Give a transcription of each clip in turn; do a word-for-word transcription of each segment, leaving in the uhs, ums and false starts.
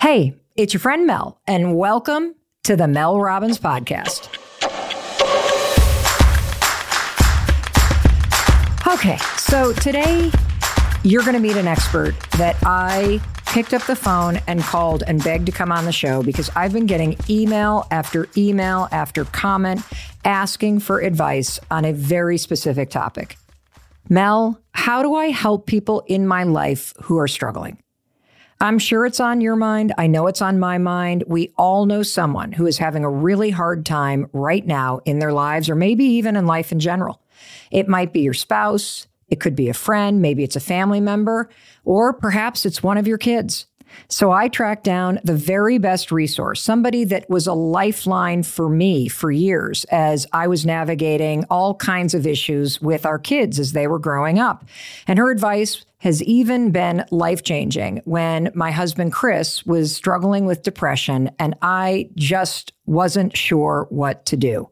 Hey, it's your friend Mel, and welcome to the Mel Robbins Podcast. Okay, so today you're going to meet an expert that I picked up the phone and called and begged to come on the show because I've been getting email after email after comment asking for advice on a very specific topic. Mel, how do I help people in my life who are struggling? I'm sure it's on your mind. I know it's on my mind. We all know someone who is having a really hard time right now in their lives, or maybe even in life in general. It might be your spouse. It could be a friend. Maybe it's a family member, or perhaps it's one of your kids. So I tracked down the very best resource, somebody that was a lifeline for me for years as I was navigating all kinds of issues with our kids as they were growing up. And her advice has even been life-changing when my husband, Chris, was struggling with depression, and I just wasn't sure what to do.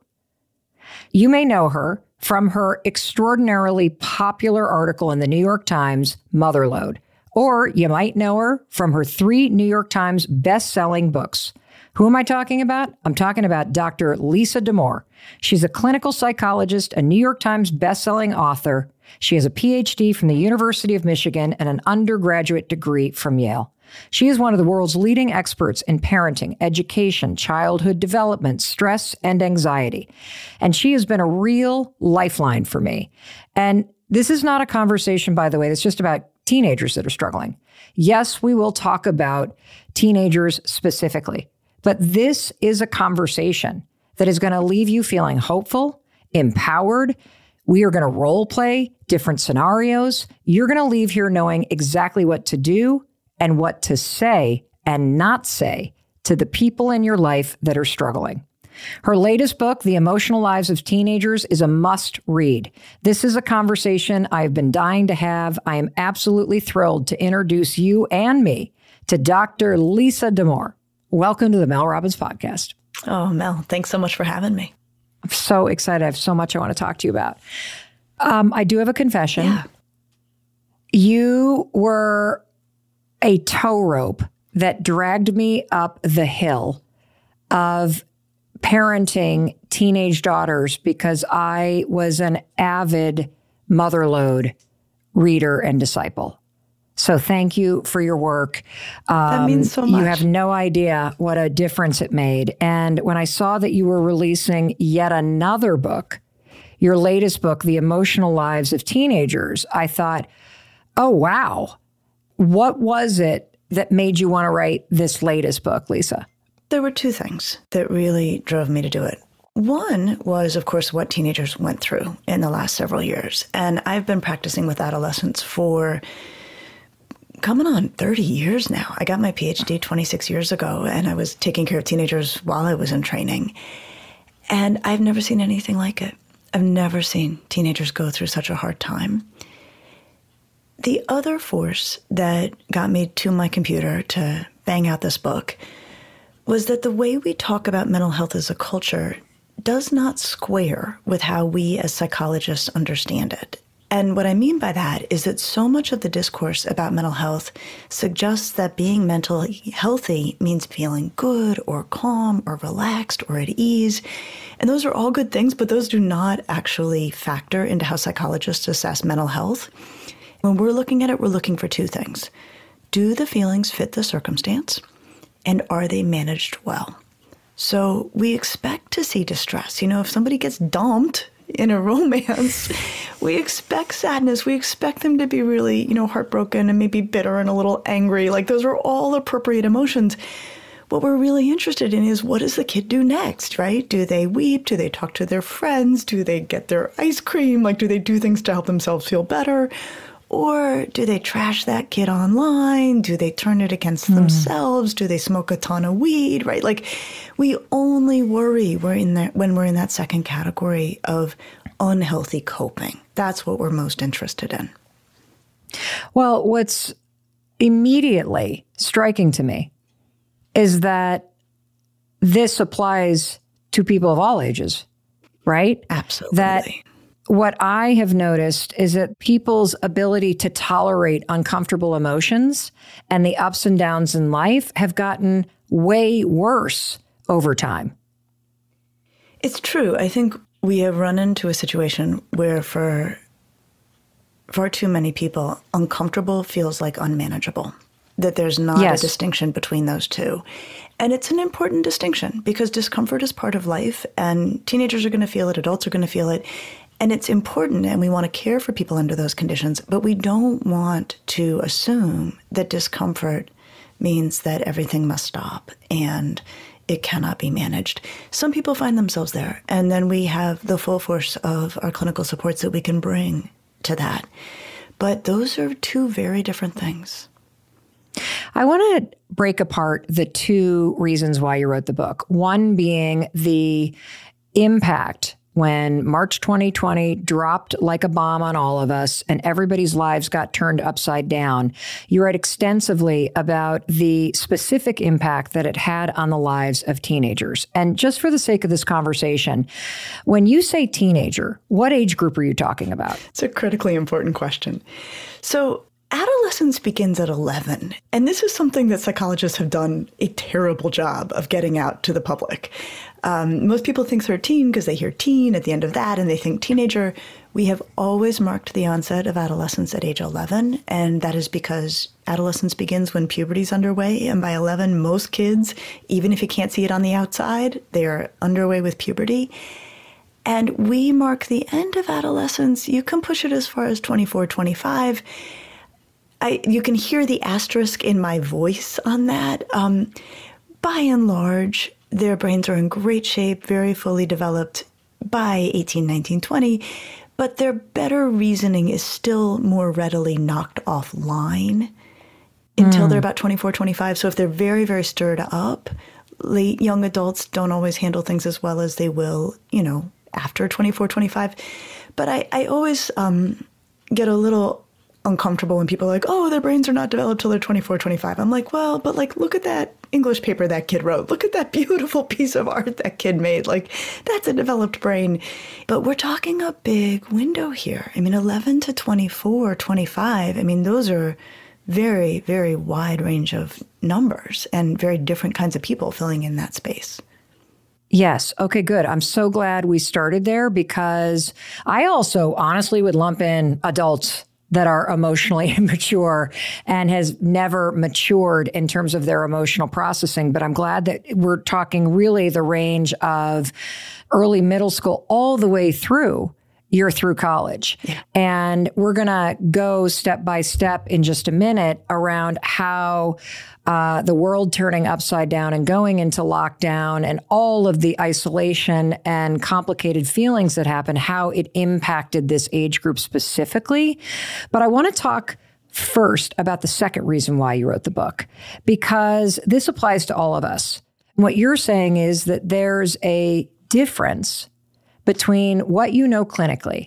You may know her from her extraordinarily popular article in the New York Times, Motherload. Or you might know her from her three New York Times best-selling books. Who am I talking about? I'm talking about Doctor Lisa Damour. She's a clinical psychologist, a New York Times best-selling author. She has a P H D from the University of Michigan and an undergraduate degree from Yale. She is one of the world's leading experts in parenting, education, childhood development, stress, and anxiety. And she has been a real lifeline for me. And this is not a conversation, by the way, that's just about teenagers that are struggling. Yes, we will talk about teenagers specifically, but this is a conversation that is going to leave you feeling hopeful, empowered. We are going to role play different scenarios. You're going to leave here knowing exactly what to do and what to say and not say to the people in your life that are struggling. Her latest book, The Emotional Lives of Teenagers, is a must read. This is a conversation I've been dying to have. I am absolutely thrilled to introduce you and me to Doctor Lisa Damour. Welcome to the Mel Robbins Podcast. Oh, Mel, thanks so much for having me. I'm so excited. I have so much I want to talk to you about. Um, I do have a confession. Yeah. You were a tow rope that dragged me up the hill of parenting teenage daughters because I was an avid Motherload reader and disciple. So thank you for your work. Um, that means so much. You have no idea what a difference it made. And when I saw that you were releasing yet another book, your latest book, The Emotional Lives of Teenagers, I thought, oh, wow. What was it that made you want to write this latest book, Lisa? There were two things that really drove me to do it. One was, of course, what teenagers went through in the last several years. And I've been practicing with adolescents for coming on thirty years now. I got my P H D twenty-six years ago, and I was taking care of teenagers while I was in training. And I've never seen anything like it. I've never seen teenagers go through such a hard time. The other force that got me to my computer to bang out this book was that the way we talk about mental health as a culture does not square with how we as psychologists understand it. And what I mean by that is that so much of the discourse about mental health suggests that being mentally healthy means feeling good or calm or relaxed or at ease. And those are all good things, but those do not actually factor into how psychologists assess mental health. When we're looking at it, we're looking for two things. Do the feelings fit the circumstance? And are they managed well? So we expect to see distress. You know, if somebody gets dumped in a romance, we expect sadness. We expect them to be really, you know, heartbroken and maybe bitter and a little angry. Like those are all appropriate emotions. What we're really interested in is what does the kid do next, right? Do they weep? Do they talk to their friends? Do they get their ice cream? Like, do they do things to help themselves feel better? Or do they trash that kid online? Do they turn it against mm. themselves? Do they smoke a ton of weed, right? Like, we only worry we're in that when we're in that second category of unhealthy coping. That's what we're most interested in. Well, what's immediately striking to me is that this applies to people of all ages, right? Absolutely. That what I have noticed is that people's ability to tolerate uncomfortable emotions and the ups and downs in life have gotten way worse over time. It's true. I think we have run into a situation where for far too many people, uncomfortable feels like unmanageable, that there's not yes. a distinction between those two. And it's an important distinction because discomfort is part of life and teenagers are going to feel it, adults are going to feel it. And it's important and we want to care for people under those conditions, but we don't want to assume that discomfort means that everything must stop and it cannot be managed. Some people find themselves there, and then we have the full force of our clinical supports that we can bring to that. But those are two very different things. I want to break apart the two reasons why you wrote the book. One being the impact when March twenty twenty dropped like a bomb on all of us and everybody's lives got turned upside down. You write extensively about the specific impact that it had on the lives of teenagers. And just for the sake of this conversation, when you say teenager, what age group are you talking about? It's a critically important question. So adolescence begins at eleven, and this is something that psychologists have done a terrible job of getting out to the public. Um, most people think thirteen because they hear teen at the end of that and they think teenager. We have always marked the onset of adolescence at age eleven, and that is because adolescence begins when puberty is underway, and by eleven, most kids, even if you can't see it on the outside, they are underway with puberty. And we mark the end of adolescence. You can push it as far as twenty-four, twenty-five. I, you can hear the asterisk in my voice on that. Um, by and large, their brains are in great shape, very fully developed by eighteen, nineteen, twenty, but their better reasoning is still more readily knocked offline until mm. they're about twenty-four, twenty-five. So if they're very, very stirred up, late young adults don't always handle things as well as they will, you know, after twenty-four, twenty-five. But I, I always um, get a little uncomfortable when people are like, oh, their brains are not developed till they're twenty-four, twenty-five. I'm like, well, but like, look at that English paper that kid wrote. Look at that beautiful piece of art that kid made. Like, that's a developed brain. But we're talking a big window here. I mean, eleven to twenty-four, twenty-five. I mean, those are very, very wide range of numbers and very different kinds of people filling in that space. Yes. Okay, good. I'm so glad we started there because I also honestly would lump in adults that are emotionally immature and has never matured in terms of their emotional processing. But I'm glad that we're talking really the range of early middle school all the way through you're through college. Yeah. And we're going to go step by step in just a minute around how uh, the world turning upside down and going into lockdown and all of the isolation and complicated feelings that happen, how it impacted this age group specifically. But I want to talk first about the second reason why you wrote the book, because this applies to all of us. What you're saying is that there's a difference between what you know clinically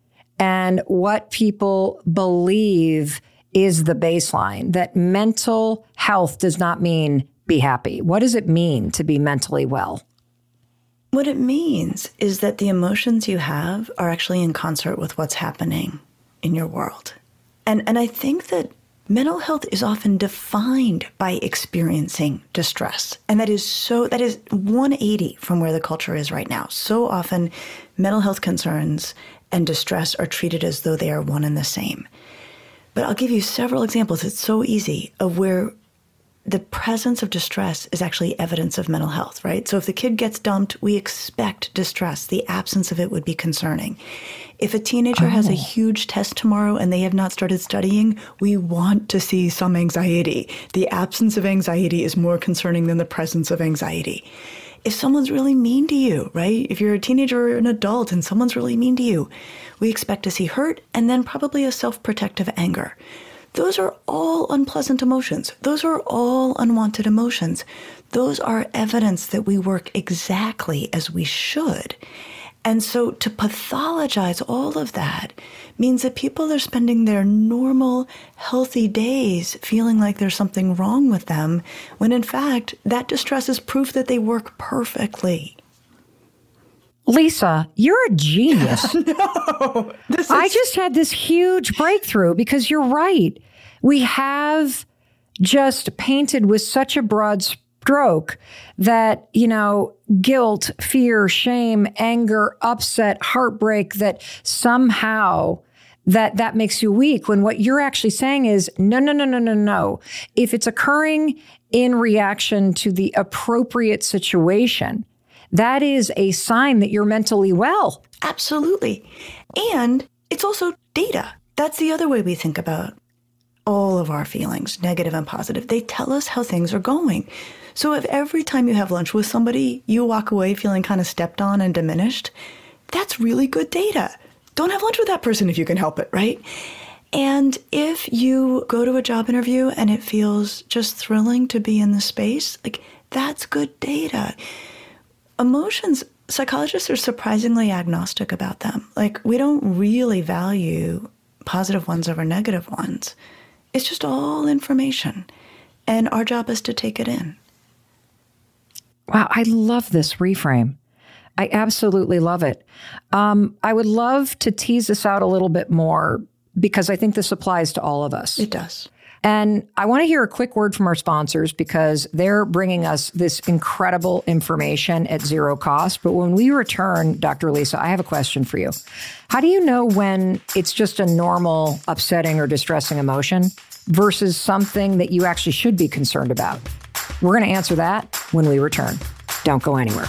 and what people believe is the baseline, that mental health does not mean be happy. What does it mean to be mentally well? What it means is that the emotions you have are actually in concert with what's happening in your world. And, and I think that mental health is often defined by experiencing distress. And that is so, that is one eighty from where the culture is right now. So often mental health concerns and distress are treated as though they are one and the same. But I'll give you several examples. It's so easy of where the presence of distress is actually evidence of mental health, right? So if the kid gets dumped, we expect distress. The absence of it would be concerning. If a teenager oh. has a huge test tomorrow and they have not started studying, we want to see some anxiety. The absence of anxiety is more concerning than the presence of anxiety. If someone's really mean to you, right? If you're a teenager or an adult and someone's really mean to you, we expect to see hurt and then probably a self-protective anger. Those are all unpleasant emotions. Those are all unwanted emotions. Those are evidence that we work exactly as we should. And so to pathologize all of that means that people are spending their normal, healthy days feeling like there's something wrong with them, when in fact, that distress is proof that they work perfectly. Lisa, you're a genius. No, this is... I just had this huge breakthrough because you're right. We have just painted with such a broad stroke that, you know, guilt, fear, shame, anger, upset, heartbreak, that somehow that that makes you weak, when what you're actually saying is, no, no, no, no, no, no. If it's occurring in reaction to the appropriate situation, that is a sign that you're mentally well. Absolutely. And it's also data. That's the other way we think about all of our feelings, negative and positive. They tell us how things are going. So if every time you have lunch with somebody, you walk away feeling kind of stepped on and diminished, that's really good data. Don't have lunch with that person if you can help it, right? And if you go to a job interview and it feels just thrilling to be in the space, like, that's good data. Emotions, psychologists are surprisingly agnostic about them. Like, we don't really value positive ones over negative ones. It's just all information. And our job is to take it in. Wow, I love this reframe. I absolutely love it. Um, I would love to tease this out a little bit more because I think this applies to all of us. It does. And I want to hear a quick word from our sponsors because they're bringing us this incredible information at zero cost. But when we return, Doctor Lisa, I have a question for you. How do you know when it's just a normal upsetting or distressing emotion versus something that you actually should be concerned about? We're going to answer that when we return. Don't go anywhere.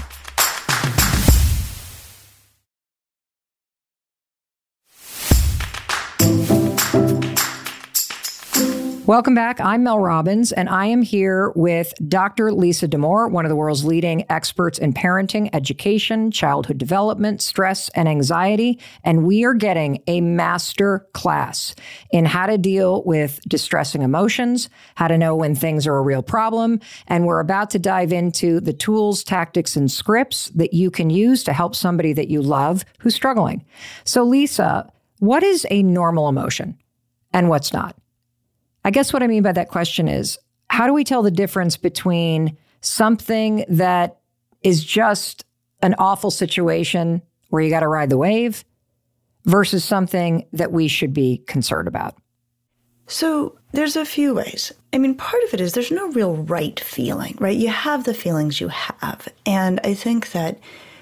Welcome back. I'm Mel Robbins, and I am here with Doctor Lisa Damour, one of the world's leading experts in parenting, education, childhood development, stress, and anxiety. And we are getting a master class in how to deal with distressing emotions, how to know when things are a real problem. And we're about to dive into the tools, tactics, and scripts that you can use to help somebody that you love who's struggling. So, Lisa, what is a normal emotion and what's not? I guess what I mean by that question is, how do we tell the difference between something that is just an awful situation where you got to ride the wave versus something that we should be concerned about? So there's a few ways. I mean, part of it is there's no real right feeling, right? You have the feelings you have. And I think that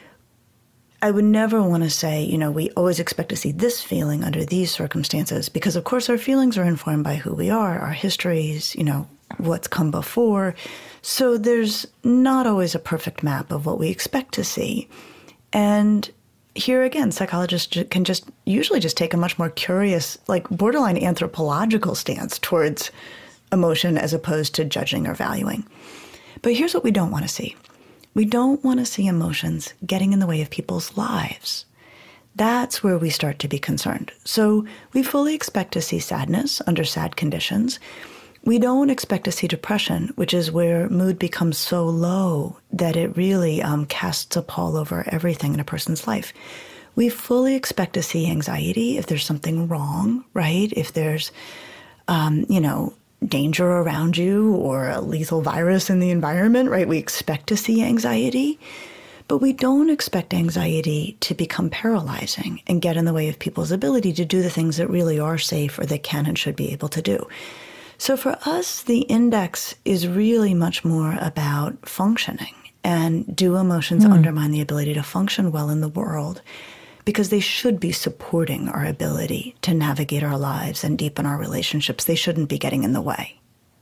I would never want to say, you know, we always expect to see this feeling under these circumstances, because of course our feelings are informed by who we are, our histories, you know, what's come before. So there's not always a perfect map of what we expect to see. And here again, psychologists can just usually just take a much more curious, like borderline anthropological stance towards emotion as opposed to judging or valuing. But here's what we don't want to see. We don't want to see emotions getting in the way of people's lives. That's where we start to be concerned. So we fully expect to see sadness under sad conditions. We don't expect to see depression, which is where mood becomes so low that it really um, casts a pall over everything in a person's life. We fully expect to see anxiety if there's something wrong, right? If there's, um, you know, danger around you or a lethal virus in the environment, right? We expect to see anxiety, but we don't expect anxiety to become paralyzing and get in the way of people's ability to do the things that really are safe or they can and should be able to do. So for us, the index is really much more about functioning. And do emotions mm. undermine the ability to function well in the world? Because they should be supporting our ability to navigate our lives and deepen our relationships. They shouldn't be getting in the way.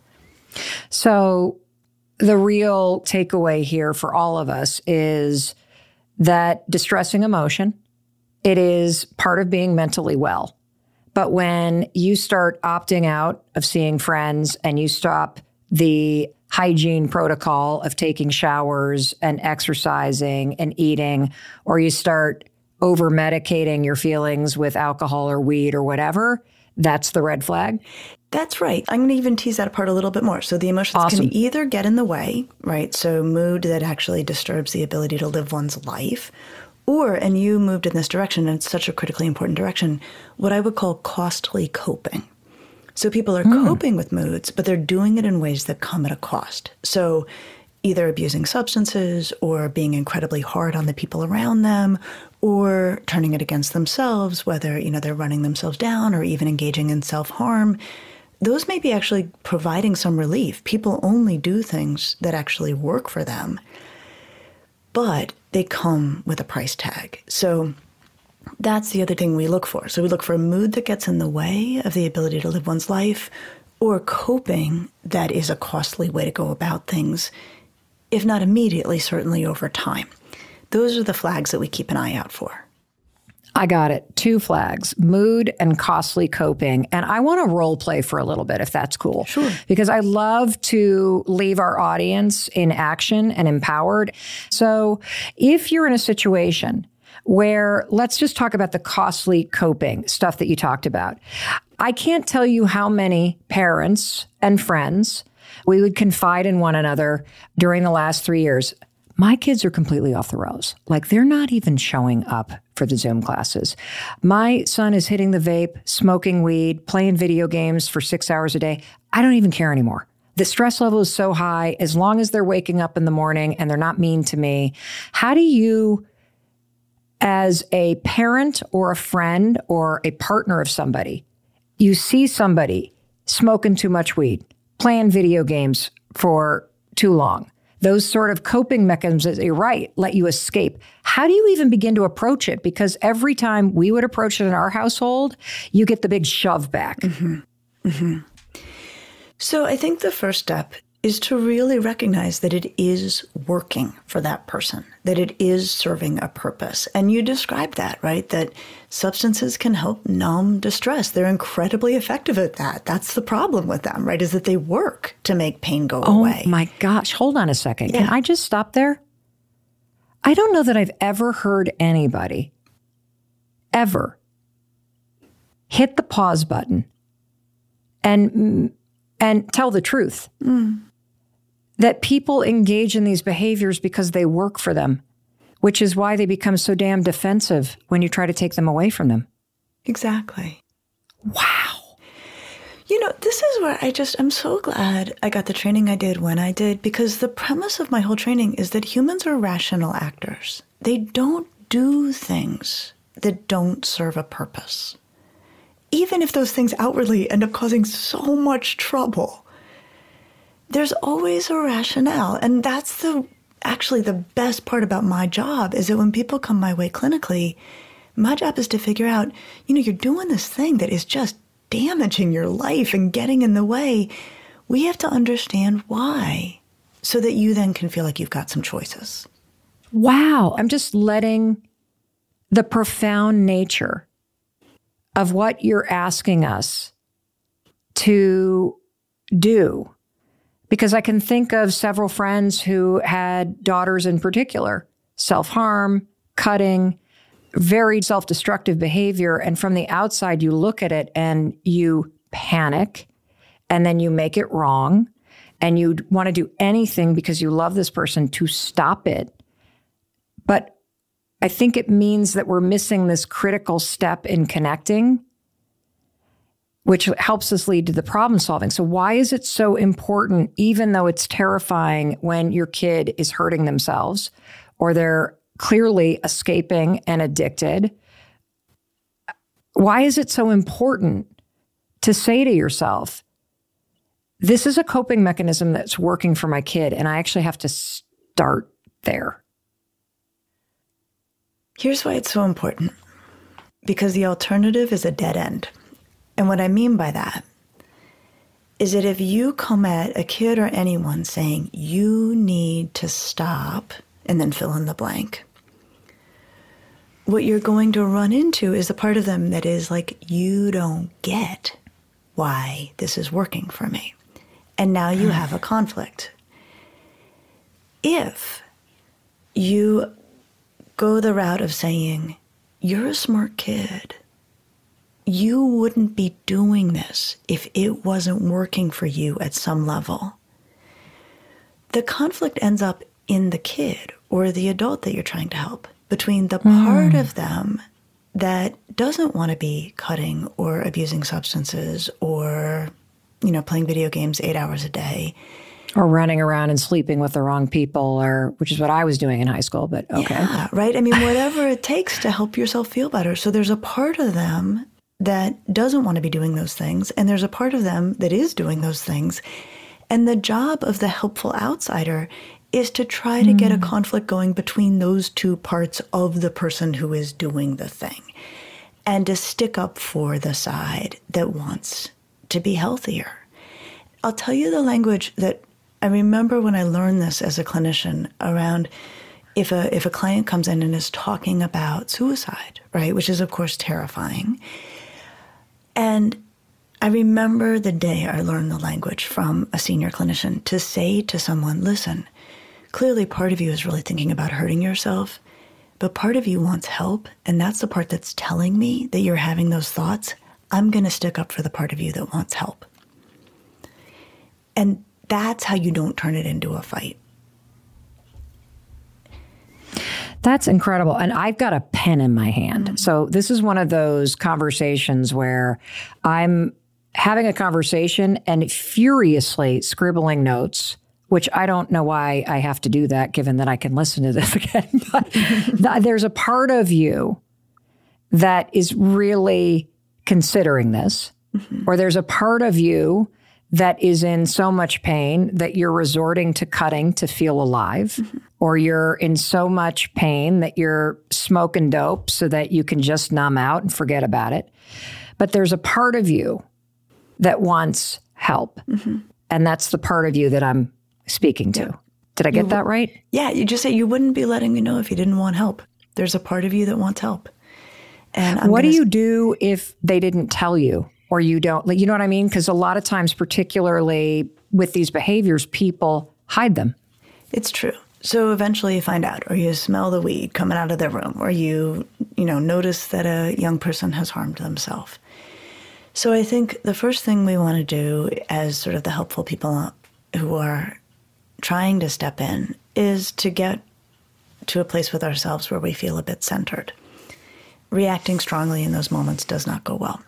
So the real takeaway here for all of us is that distressing emotion, it is part of being mentally well. But when you start opting out of seeing friends and you stop the hygiene protocol of taking showers and exercising and eating, or you start over-medicating your feelings with alcohol or weed or whatever, that's the red flag? That's right. I'm going to even tease that apart a little bit more. So the emotions Awesome. Can either get in the way, right? So mood that actually disturbs the ability to live one's life, or, and you moved in this direction, and it's such a critically important direction, what I would call costly coping. So people are hmm. coping with moods, but they're doing it in ways that come at a cost. So either abusing substances or being incredibly hard on the people around them or turning it against themselves, whether, you know, they're running themselves down or even engaging in self-harm, those may be actually providing some relief. People only do things that actually work for them, but they come with a price tag. So that's the other thing we look for. So we look for a mood that gets in the way of the ability to live one's life, or coping that is a costly way to go about things, if not immediately, certainly over time. Those are the flags that we keep an eye out for. I got it. Two flags, mood and costly coping. And I want to role play for a little bit, if that's cool. Sure. Because I love to leave our audience in action and empowered. So if you're in a situation where, let's just talk about the costly coping stuff that you talked about. I can't tell you how many parents and friends we would confide in one another during the last three years. My kids are completely off the rails. Like, they're not even showing up for the Zoom classes. My son is hitting the vape, smoking weed, playing video games for six hours a day. I don't even care anymore. The stress level is so high. As long as they're waking up in the morning and they're not mean to me, how do you, as a parent or a friend or a partner of somebody, you see somebody smoking too much weed, playing video games for too long, those sort of coping mechanisms, you're right, let you escape. How do you even begin to approach it? Because every time we would approach it in our household, you get the big shove back. Mm-hmm. Mm-hmm. So I think the first step is to really recognize that it is working for that person, that it is serving a purpose. And you described that, right? That substances can help numb distress. They're incredibly effective at that. That's the problem with them, right? Is that they work to make pain go oh away. Oh my gosh. Hold on a second. Yeah. Can I just stop there? I don't know that I've ever heard anybody ever hit the pause button and, and tell the truth. Mm. That people engage in these behaviors because they work for them, which is why they become so damn defensive when you try to take them away from them. Exactly. Wow. You know, this is where I just, I'm so glad I got the training I did when I did, because the premise of my whole training is that humans are rational actors. They don't do things that don't serve a purpose, even if those things outwardly end up causing so much trouble. There's always a rationale. And that's the actually the best part about my job, is that when people come my way clinically, my job is to figure out, you know, you're doing this thing that is just damaging your life and getting in the way. We have to understand why, so that you then can feel like you've got some choices. Wow. I'm just letting the profound nature of what you're asking us to do. Because I can think of several friends who had daughters in particular, self-harm, cutting, very self-destructive behavior. And from the outside, you look at it and you panic, and then you make it wrong, and you want to do anything because you love this person to stop it. But I think it means that we're missing this critical step in connecting, which helps us lead to the problem solving. So why is it so important, even though it's terrifying when your kid is hurting themselves or they're clearly escaping and addicted? Why is it so important to say to yourself, this is a coping mechanism that's working for my kid, and I actually have to start there? Here's why it's so important. Because the alternative is a dead end. And what I mean by that is that if you come at a kid or anyone saying, you need to stop, and then fill in the blank, what you're going to run into is a part of them that is like, you don't get why this is working for me. And now you have a conflict. If you go the route of saying, you're a smart kid, you wouldn't be doing this if it wasn't working for you at some level, the conflict ends up in the kid or the adult that you're trying to help, between the mm. part of them that doesn't want to be cutting or abusing substances or, you know, playing video games eight hours a day, Or running around and sleeping with the wrong people, or which is what I was doing in high school, but okay. Yeah, right? I mean, whatever it takes to help yourself feel better. So there's a part of them that doesn't want to be doing those things, and there's a part of them that is doing those things. And the job of the helpful outsider is to try to mm. get a conflict going between those two parts of the person who is doing the thing, and to stick up for the side that wants to be healthier. I'll tell you the language that I remember when I learned this as a clinician around if a if a client comes in and is talking about suicide, right, which is, of course, terrifying. And I remember the day I learned the language from a senior clinician to say to someone, listen, clearly part of you is really thinking about hurting yourself, but part of you wants help, and that's the part that's telling me that you're having those thoughts. I'm going to stick up for the part of you that wants help. And that's how you don't turn it into a fight. That's incredible. And I've got a pen in my hand. Mm-hmm. So this is one of those conversations where I'm having a conversation and furiously scribbling notes, which I don't know why I have to do that, given that I can listen to this again. But th- there's a part of you that is really considering this, mm-hmm. or there's a part of you that is in so much pain that you're resorting to cutting to feel alive, mm-hmm. or you're in so much pain that you're smoking dope so that you can just numb out and forget about it. But there's a part of you that wants help. Mm-hmm. And that's the part of you that I'm speaking to. Yeah. Did I get you, that right? Yeah, you just say you wouldn't be letting me know if you didn't want help. There's a part of you that wants help. And I'm what gonna... do you do if they didn't tell you? Or you don't, like, you know what I mean? Because a lot of times, particularly with these behaviors, people hide them. It's true. So eventually you find out, or you smell the weed coming out of their room, or you, you know, notice that a young person has harmed themselves. So I think the first thing we want to do as sort of the helpful people who are trying to step in is to get to a place with ourselves where we feel a bit centered. Reacting strongly in those moments does not go well.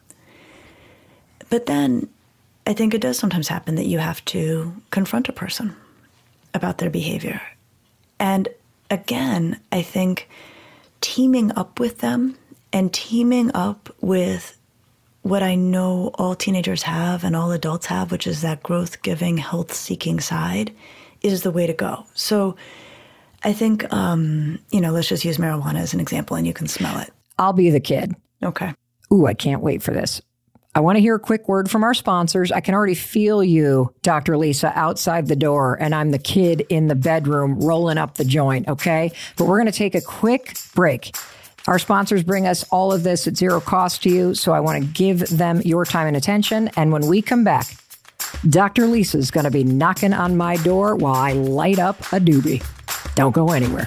But then I think it does sometimes happen that you have to confront a person about their behavior. And again, I think teaming up with them and teaming up with what I know all teenagers have and all adults have, which is that growth-giving, health-seeking side, is the way to go. So I think, um, you know, let's just use marijuana as an example, and you can smell it. I'll be the kid. Okay. Ooh, I can't wait for this. I want to hear a quick word from our sponsors. I can already feel you, Doctor Lisa, outside the door, and I'm the kid in the bedroom rolling up the joint, okay? But we're going to take a quick break. Our sponsors bring us all of this at zero cost to you, so I want to give them your time and attention. And when we come back, Doctor Lisa's going to be knocking on my door while I light up a doobie. Don't go anywhere.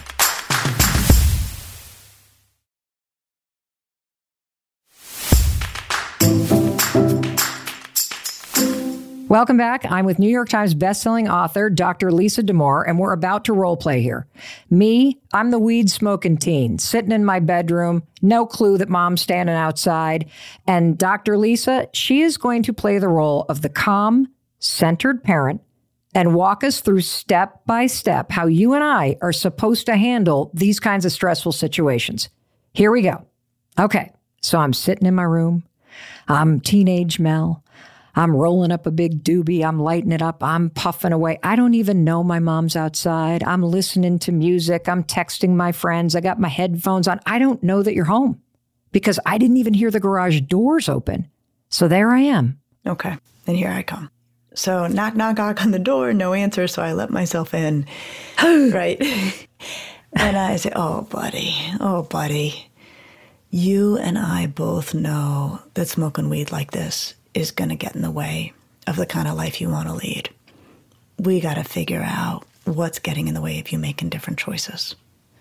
Welcome back. I'm with New York Times bestselling author, Doctor Lisa Damour, and we're about to role play here. Me, I'm the weed-smoking teen, sitting in my bedroom, no clue that mom's standing outside. And Doctor Lisa, she is going to play the role of the calm, centered parent and walk us through step by step how you and I are supposed to handle these kinds of stressful situations. Here we go. Okay, so I'm sitting in my room. I'm teenage Mel. I'm rolling up a big doobie. I'm lighting it up. I'm puffing away. I don't even know my mom's outside. I'm listening to music. I'm texting my friends. I got my headphones on. I don't know that you're home because I didn't even hear the garage doors open. So there I am. Okay. And here I come. So knock, knock, knock on the door. No answer. So I let myself in. Right. And I say, oh, buddy. Oh, buddy. You and I both know that smoking weed like this is going to get in the way of the kind of life you want to lead. We got to figure out what's getting in the way of you making different choices.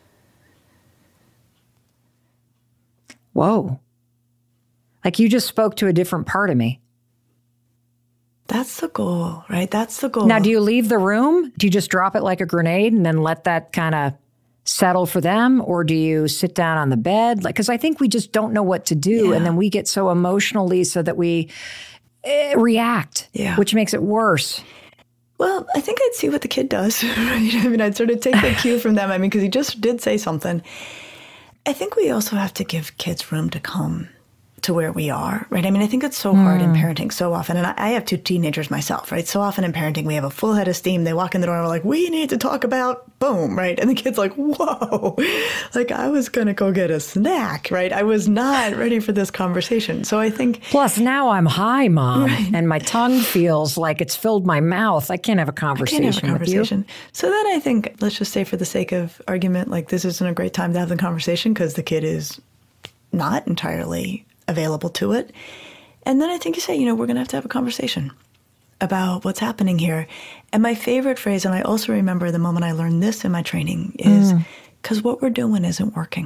Whoa. Like you just spoke to a different part of me. That's the goal, right? That's the goal. Now, do you leave the room? Do you just drop it like a grenade and then let that kind of settle for them? Or do you sit down on the bed? Like, because I think we just don't know what to do. Yeah. And then we get so emotional, Lisa, that we eh, react, yeah. which makes it worse. Well, I think I'd see what the kid does, right? I mean, I'd sort of take the cue from them. I mean, because he just did say something. I think we also have to give kids room to come to where we are, right? I mean, I think it's so hard mm. in parenting so often. And I, I have two teenagers myself, right? So often in parenting, we have a full head of steam. They walk in the door and we're like, we need to talk about boom, right? And the kid's like, whoa, like I was going to go get a snack, right? I was not ready for this conversation. So I think... Plus now I'm high, Mom, right. and my tongue feels like it's filled my mouth. I can't have a conversation, I can't have a conversation. with you. So then I think, let's just say for the sake of argument, like this isn't a great time to have the conversation because the kid is not entirely available to it. And then I think you say, you know, we're going to have to have a conversation about what's happening here. And my favorite phrase, and I also remember the moment I learned this in my training, is because mm. what we're doing isn't working.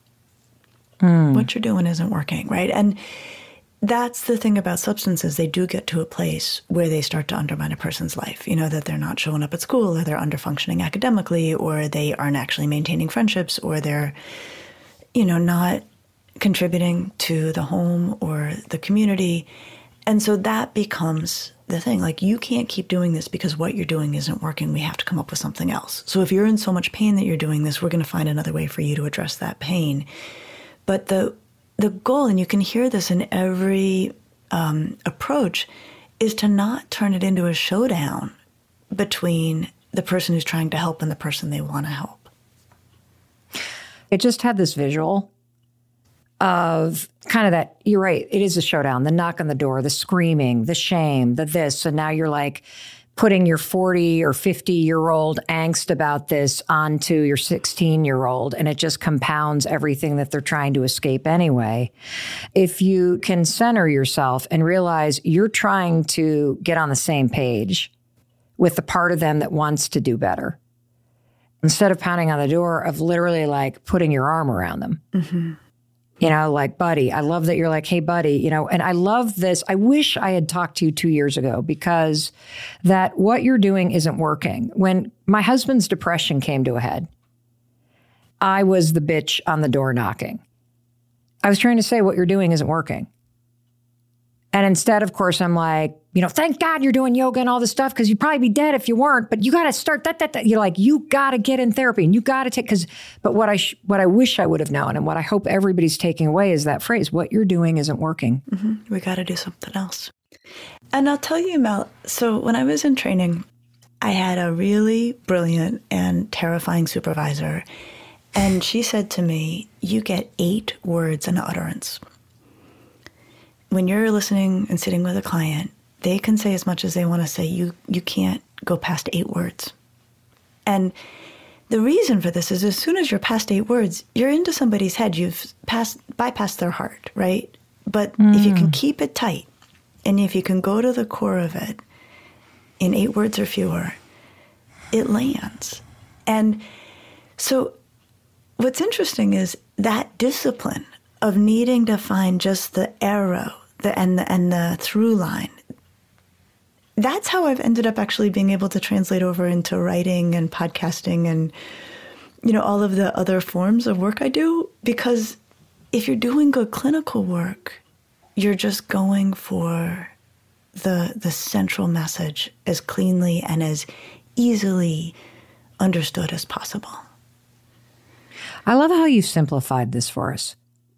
Mm. What you're doing isn't working, right? And that's the thing about substances. They do get to a place where they start to undermine a person's life, you know, that they're not showing up at school, or they're underfunctioning academically, or they aren't actually maintaining friendships, or they're, you know, not contributing to the home or the community. And so that becomes the thing. Like, you can't keep doing this because what you're doing isn't working. We have to come up with something else. So if you're in so much pain that you're doing this, we're going to find another way for you to address that pain. But the the goal, and you can hear this in every um, approach, is to not turn it into a showdown between the person who's trying to help and the person they want to help. It just had this visual of kind of that, you're right, it is a showdown, the knock on the door, the screaming, the shame, the this. And now you're like putting your forty or fifty-year-old angst about this onto your sixteen-year-old, and it just compounds everything that they're trying to escape anyway. If you can center yourself and realize you're trying to get on the same page with the part of them that wants to do better, instead of pounding on the door, of literally like putting your arm around them. Mm-hmm. You know, like, buddy, I love that you're like, hey, buddy, you know, and I love this. I wish I had talked to you two years ago, because that what you're doing isn't working. When my husband's depression came to a head, I was the bitch on the door knocking. I was trying to say what you're doing isn't working. And instead, of course, I'm like, you know, thank God you're doing yoga and all this stuff, because you'd probably be dead if you weren't. But you got to start that, that, that. You're like, you got to get in therapy, and you got to take, because, but what I, sh- what I wish I would have known, and what I hope everybody's taking away, is that phrase, what you're doing isn't working. Mm-hmm. We got to do something else. And I'll tell you, Mel, so when I was in training, I had a really brilliant and terrifying supervisor. And she said to me, you get eight words in utterance. When you're listening and sitting with a client, they can say as much as they want to say. You you can't go past eight words. And the reason for this is, as soon as you're past eight words, you're into somebody's head. You've passed bypassed their heart, right? But mm. if you can keep it tight, and if you can go to the core of it in eight words or fewer, it lands. And so what's interesting is that discipline of needing to find just the arrow, The, and, the, and the through line. That's how I've ended up actually being able to translate over into writing and podcasting and, you know, all of the other forms of work I do. Because if you're doing good clinical work, you're just going for the the central message as cleanly and as easily understood as possible. I love how you simplified this for us.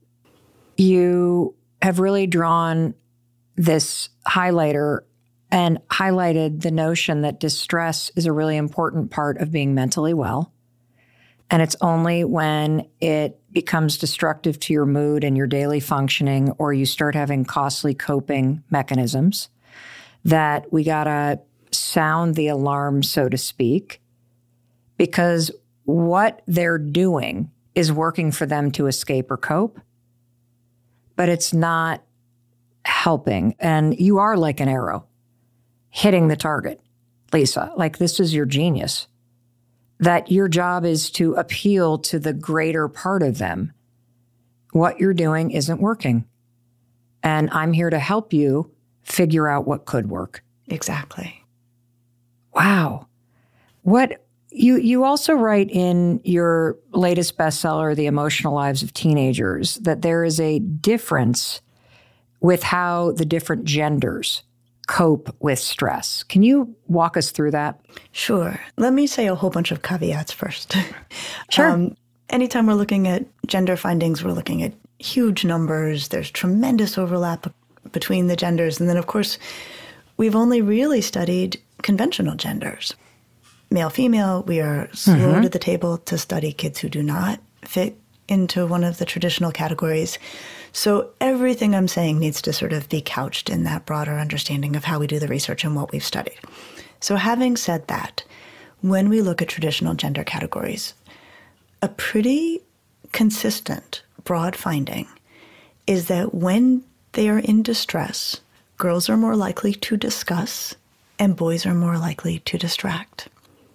You have really drawn this highlighter and highlighted the notion that distress is a really important part of being mentally well. And it's only when it becomes destructive to your mood and your daily functioning, or you start having costly coping mechanisms, that we gotta sound the alarm, so to speak, because what they're doing is working for them to escape or cope, but it's not helping. And you are like an arrow hitting the target, Lisa. Like, this is your genius. That your job is to appeal to the greater part of them. What you're doing isn't working. And I'm here to help you figure out what could work. Exactly. Wow. What you you also write in your latest bestseller, The Emotional Lives of Teenagers, that there is a difference with how the different genders cope with stress. Can you walk us through that? Sure. Let me say a whole bunch of caveats first. Sure. um, anytime we're looking at gender findings, we're looking at huge numbers. There's tremendous overlap between the genders. And then, of course, we've only really studied conventional genders. Male, female, we are slow mm-hmm. to the table to study kids who do not fit into one of the traditional categories. So everything I'm saying needs to sort of be couched in that broader understanding of how we do the research and what we've studied. So having said that, when we look at traditional gender categories, a pretty consistent broad finding is that when they are in distress, girls are more likely to discuss and boys are more likely to distract.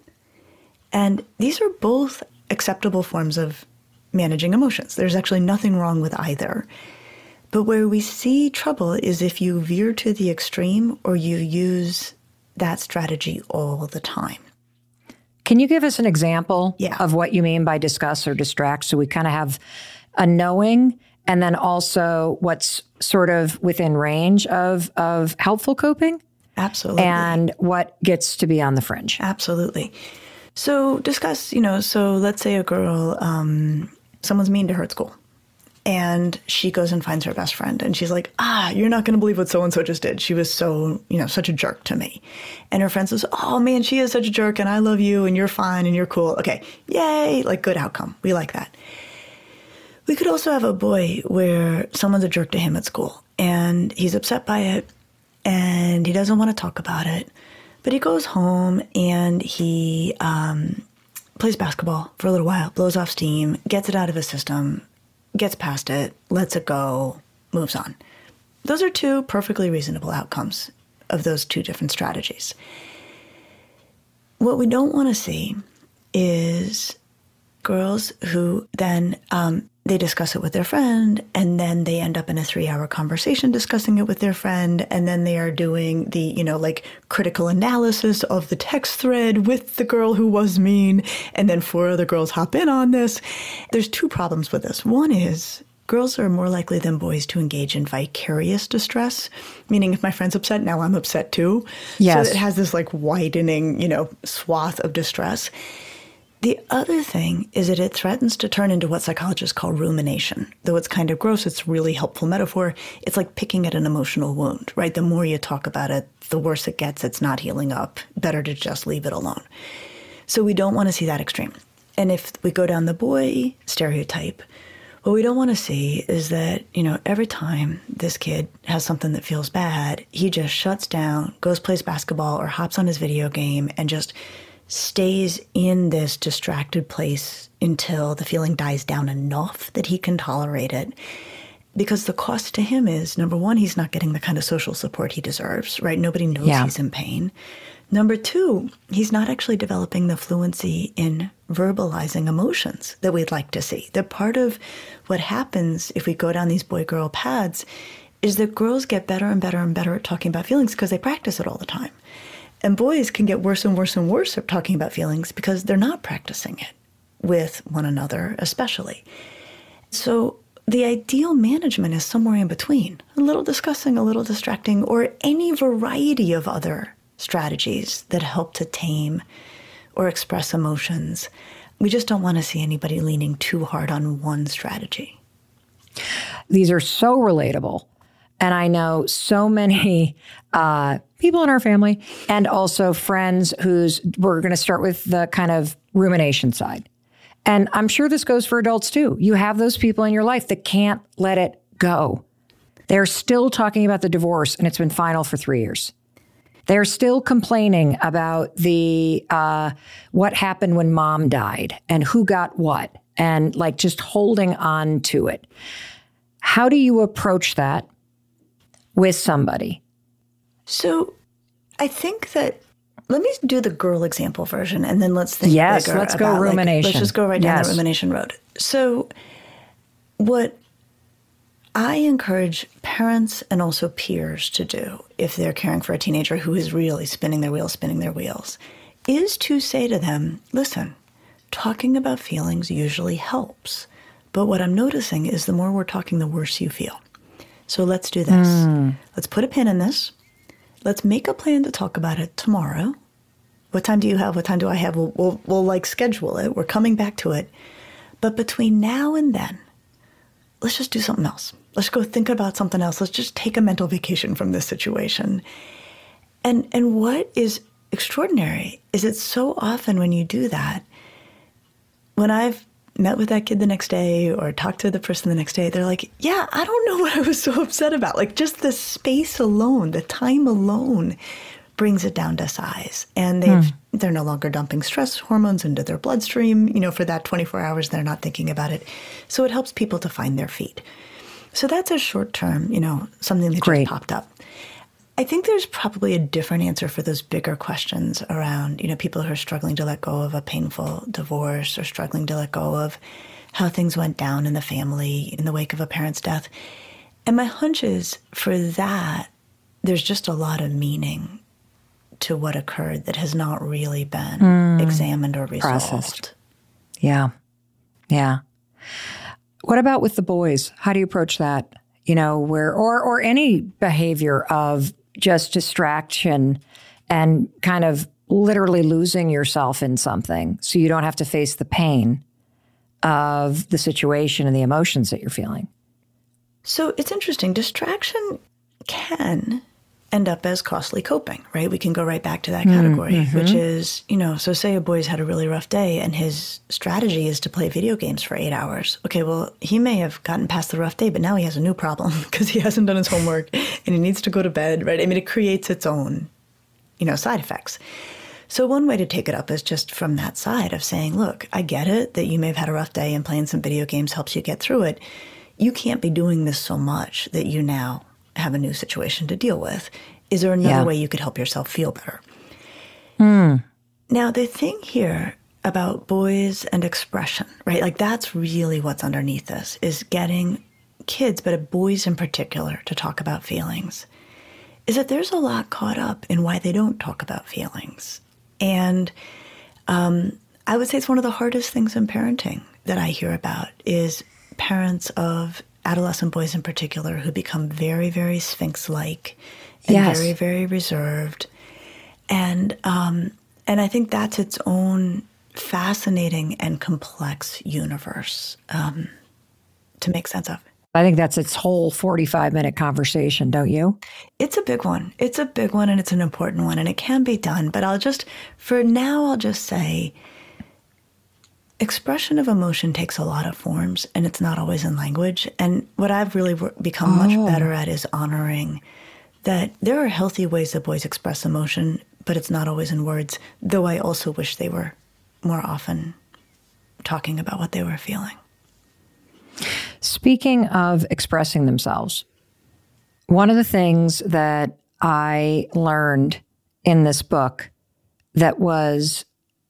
And these are both acceptable forms of managing emotions. There's actually nothing wrong with either. But where we see trouble is if you veer to the extreme or you use that strategy all the time. Can you give us an example yeah. of what you mean by discuss or distract so we kind of have a knowing and then also what's sort of within range of, of helpful coping? Absolutely. And what gets to be on the fringe? Absolutely. So discuss, you know, so let's say a girl, um, someone's mean to her at school. And she goes and finds her best friend. And she's like, ah, you're not going to believe what so-and-so just did. She was so, you know, such a jerk to me. And her friend says, oh, man, she is such a jerk. And I love you. And you're fine. And you're cool. Okay. Yay. Like, good outcome. We like that. We could also have a boy where someone's a jerk to him at school. And he's upset by it. And he doesn't want to talk about it. But he goes home and he um, plays basketball for a little while, blows off steam, gets it out of his system, gets past it, lets it go, moves on. Those are two perfectly reasonable outcomes of those two different strategies. What we don't want to see is girls who then um, they discuss it with their friend, and then they end up in a three-hour conversation discussing it with their friend, and then they are doing the, you know, like critical analysis of the text thread with the girl who was mean, and then four other girls hop in on this. There's two problems with this. One is girls are more likely than boys to engage in vicarious distress, meaning if my friend's upset, now I'm upset too. Yes. So it has this like widening, you know, swath of distress. The other thing is that it threatens to turn into what psychologists call rumination. Though it's kind of gross, it's a really helpful metaphor. It's like picking at an emotional wound, right? The more you talk about it, the worse it gets. It's not healing up. Better to just leave it alone. So we don't want to see that extreme. And if we go down the boy stereotype, what we don't want to see is that, you know, every time this kid has something that feels bad, he just shuts down, goes plays basketball, or hops on his video game and just stays in this distracted place until the feeling dies down enough that he can tolerate it. Because the cost to him is, number one, he's not getting the kind of social support he deserves, right? Nobody knows yeah. he's in pain. Number two, he's not actually developing the fluency in verbalizing emotions that we'd like to see. That part of what happens if we go down these boy-girl paths is that girls get better and better and better at talking about feelings because they practice it all the time. And boys can get worse and worse and worse at talking about feelings because they're not practicing it with one another, especially. So the ideal management is somewhere in between, a little discussing, a little distracting, or any variety of other strategies that help to tame or express emotions. We just don't want to see anybody leaning too hard on one strategy. These are so relatable. And I know so many uh, people in our family and also friends who's, we're going to start with the kind of rumination side. And I'm sure this goes for adults too. You have those people in your life that can't let it go. They're still talking about the divorce and it's been final for three years. They're still complaining about the uh, what happened when mom died and who got what and like just holding on to it. How do you approach that with somebody? So I think that, let me do the girl example version and then let's think yes, bigger let's about, go rumination. Like, let's just go right down yes. the rumination road. So what I encourage parents and also peers to do if they're caring for a teenager who is really spinning their wheels, spinning their wheels, is to say to them, listen, talking about feelings usually helps. But what I'm noticing is the more we're talking, the worse you feel. So let's do this. Mm. Let's put a pin in this. let's make a plan to talk about it tomorrow. What time do you have? What time do I have? We'll, we'll, we'll like schedule it. We're coming back to it. But between now and then, let's just do something else. Let's go think about something else. Let's just take a mental vacation from this situation. And and what is extraordinary is that so often when you do that, when I've met with that kid the next day or talked to the person the next day, they're like, yeah, I don't know what I was so upset about. Like just the space alone, the time alone brings it down to size. And they've, mm. they're no longer dumping stress hormones into their bloodstream. You know, for that twenty-four hours, they're not thinking about it. So it helps people to find their feet. So that's a short term, you know, something that Great. just popped up. I think there's probably a different answer for those bigger questions around, you know, people who are struggling to let go of a painful divorce or struggling to let go of how things went down in the family in the wake of a parent's death. And my hunch is for that, there's just a lot of meaning to what occurred that has not really been mm. examined or resolved. Processed. Yeah. Yeah. What about with the boys? How do you approach that? You know, where, or, or any behavior of just distraction and kind of literally losing yourself in something so you don't have to face the pain of the situation and the emotions that you're feeling. So it's interesting. Distraction can end up as costly coping, right? We can go right back to that category, mm-hmm. which is, you know, so say a boy's had a really rough day and his strategy is to play video games for eight hours. Okay, well, he may have gotten past the rough day, but now he has a new problem because he hasn't done his homework and he needs to go to bed, right? I mean, it creates its own, you know, side effects. So one way to take it up is just from that side of saying, look, I get it that you may have had a rough day and playing some video games helps you get through it. You can't be doing this so much that you now have a new situation to deal with. Is there another yeah. way you could help yourself feel better? Mm. Now, the thing here about boys and expression, right? Like that's really what's underneath this is getting kids, but boys in particular, to talk about feelings, is that there's a lot caught up in why they don't talk about feelings. And um, I would say it's one of the hardest things in parenting that I hear about is parents of adolescent boys in particular who become very, very Sphinx-like and yes. very, very reserved. And um, and I think that's its own fascinating and complex universe um, to make sense of. I think that's its whole forty-five minute conversation, don't you? It's a big one. It's a big one and it's an important one and it can be done. But I'll just, for now, I'll just say expression of emotion takes a lot of forms and it's not always in language. And what I've really become oh. much better at is honoring that there are healthy ways that boys express emotion, but it's not always in words, though I also wish they were more often talking about what they were feeling. Speaking of expressing themselves, one of the things that I learned in this book that was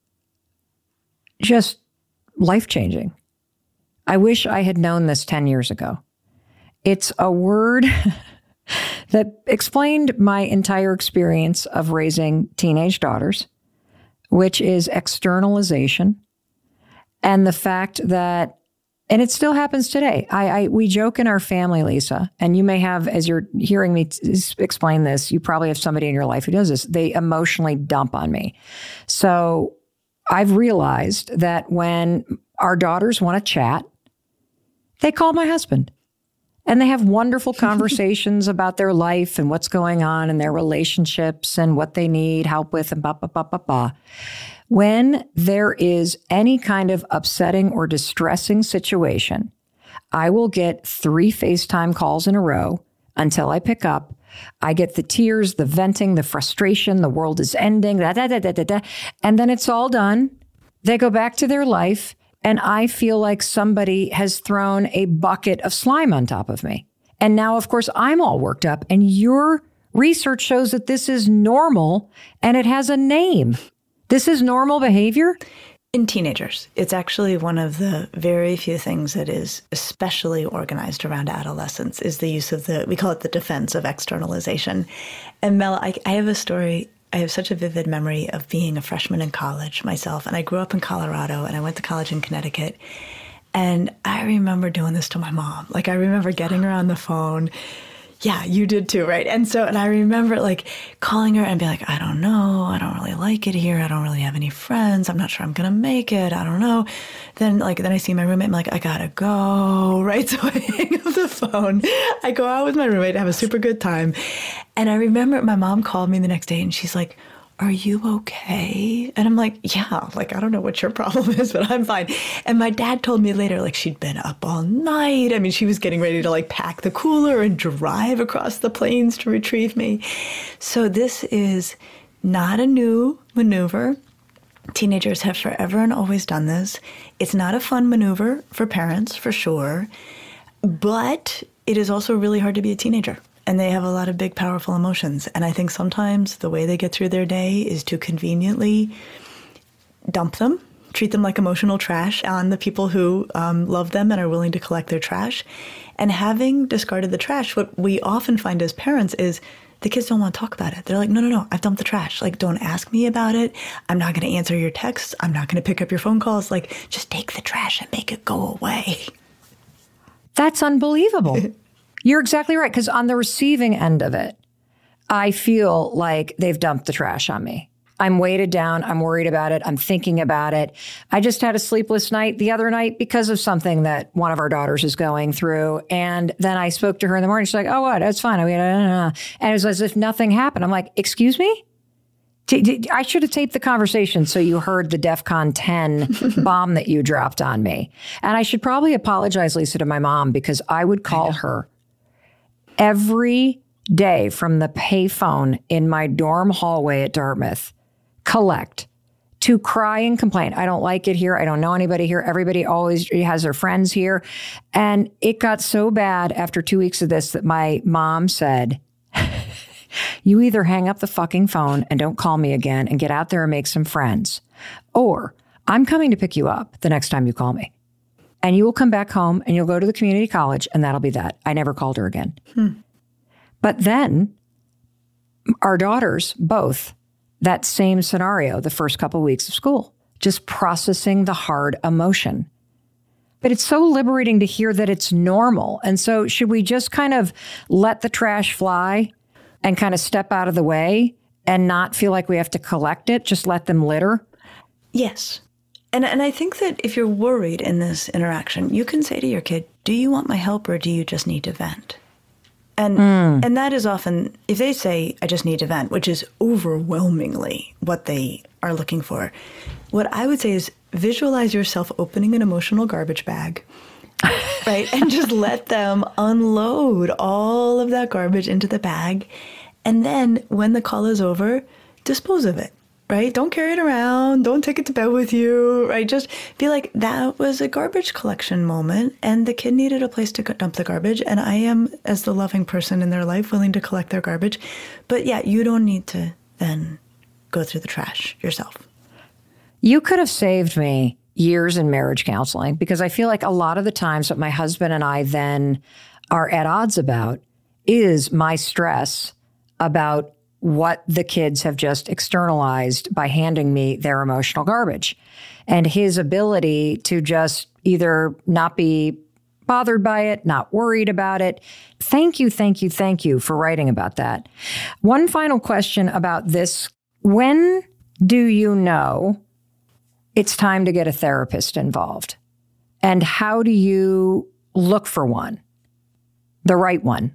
just life-changing. I wish I had known this ten years ago. It's a word that explained my entire experience of raising teenage daughters, which is externalization, and the fact that, and it still happens today. I, I we joke in our family, Lisa, and you may have, as you're hearing me t- explain this, you probably have somebody in your life who does this. They emotionally dump on me. So I've realized that when our daughters want to chat, they call my husband. And they have wonderful conversations about their life and what's going on in their relationships and what they need help with and ba ba ba ba ba. When there is any kind of upsetting or distressing situation, I will get three FaceTime calls in a row until I pick up. I get the tears, the venting, the frustration, the world is ending, da, da, da, da, da, da. And then it's all done. They go back to their life. And I feel like somebody has thrown a bucket of slime on top of me. And now, of course, I'm all worked up. And your research shows that this is normal and it has a name. This is normal behavior? In teenagers. It's actually one of the very few things that is especially organized around adolescence is the use of the, we call it the defense of externalization. And Mel, I, I have a story. I have such a vivid memory of being a freshman in college myself. And I grew up in Colorado and I went to college in Connecticut. And I remember doing this to my mom. Like I remember getting her on the phone, Yeah, you did too, right? And so, and I remember like calling her and being like, I don't know, I don't really like it here. I don't really have any friends. I'm not sure I'm going to make it. I don't know. Then like, then I see my roommate, I'm like, I gotta go, right? So I hang up the phone. I go out with my roommate, have a super good time. And I remember my mom called me the next day and she's like, are you okay? And I'm like, yeah, like, I don't know what your problem is, but I'm fine. And my dad told me later, like, she'd been up all night. I mean, she was getting ready to like pack the cooler and drive across the plains to retrieve me. So this is not a new maneuver. Teenagers have forever and always done this. It's not a fun maneuver for parents, for sure. But it is also really hard to be a teenager. And they have a lot of big, powerful emotions. And I think sometimes the way they get through their day is to conveniently dump them, treat them like emotional trash on the people who um, love them and are willing to collect their trash. And having discarded the trash, what we often find as parents is the kids don't want to talk about it. They're like, no, no, no, I've dumped the trash. Like, don't ask me about it. I'm not going to answer your texts. I'm not going to pick up your phone calls. Like, just take the trash and make it go away. That's unbelievable. You're exactly right. Because on the receiving end of it, I feel like they've dumped the trash on me. I'm weighted down. I'm worried about it. I'm thinking about it. I just had a sleepless night the other night because of something that one of our daughters is going through. And then I spoke to her in the morning. She's like, oh, what? That's fine. I mean, and it was as if nothing happened. I'm like, excuse me? I should have taped the conversation so you heard the DEFCON ten bomb that you dropped on me. And I should probably apologize, Lisa, to my mom, because I would call I her every day from the payphone in my dorm hallway at Dartmouth, collect, to cry and complain. I don't like it here. I don't know anybody here. Everybody always has their friends here. And it got so bad after two weeks of this that my mom said, you either hang up the fucking phone and don't call me again and get out there and make some friends, or I'm coming to pick you up the next time you call me. And you will come back home and you'll go to the community college and that'll be that. I never called her again. Hmm. But then our daughters, both, that same scenario, the first couple of weeks of school, just processing the hard emotion. But it's so liberating to hear that it's normal. And so should we just kind of let the trash fly and kind of step out of the way and not feel like we have to collect it? Just let them litter? Yes. And and I think that if you're worried in this interaction, you can say to your kid, do you want my help or do you just need to vent? And mm. and that is often, if they say, I just need to vent, which is overwhelmingly what they are looking for, what I would say is visualize yourself opening an emotional garbage bag, right? And just let them unload all of that garbage into the bag. And then when the call is over, dispose of it. Right? Don't carry it around. Don't take it to bed with you. Right? Just be like, that was a garbage collection moment and the kid needed a place to dump the garbage. And I am, as the loving person in their life, willing to collect their garbage. But yeah, you don't need to then go through the trash yourself. You could have saved me years in marriage counseling, because I feel like a lot of the times what my husband and I then are at odds about is my stress about what the kids have just externalized by handing me their emotional garbage, and his ability to just either not be bothered by it, not worried about it. Thank you, thank you, thank you for writing about that. One final question about this. When do you know it's time to get a therapist involved? And how do you look for one, the right one?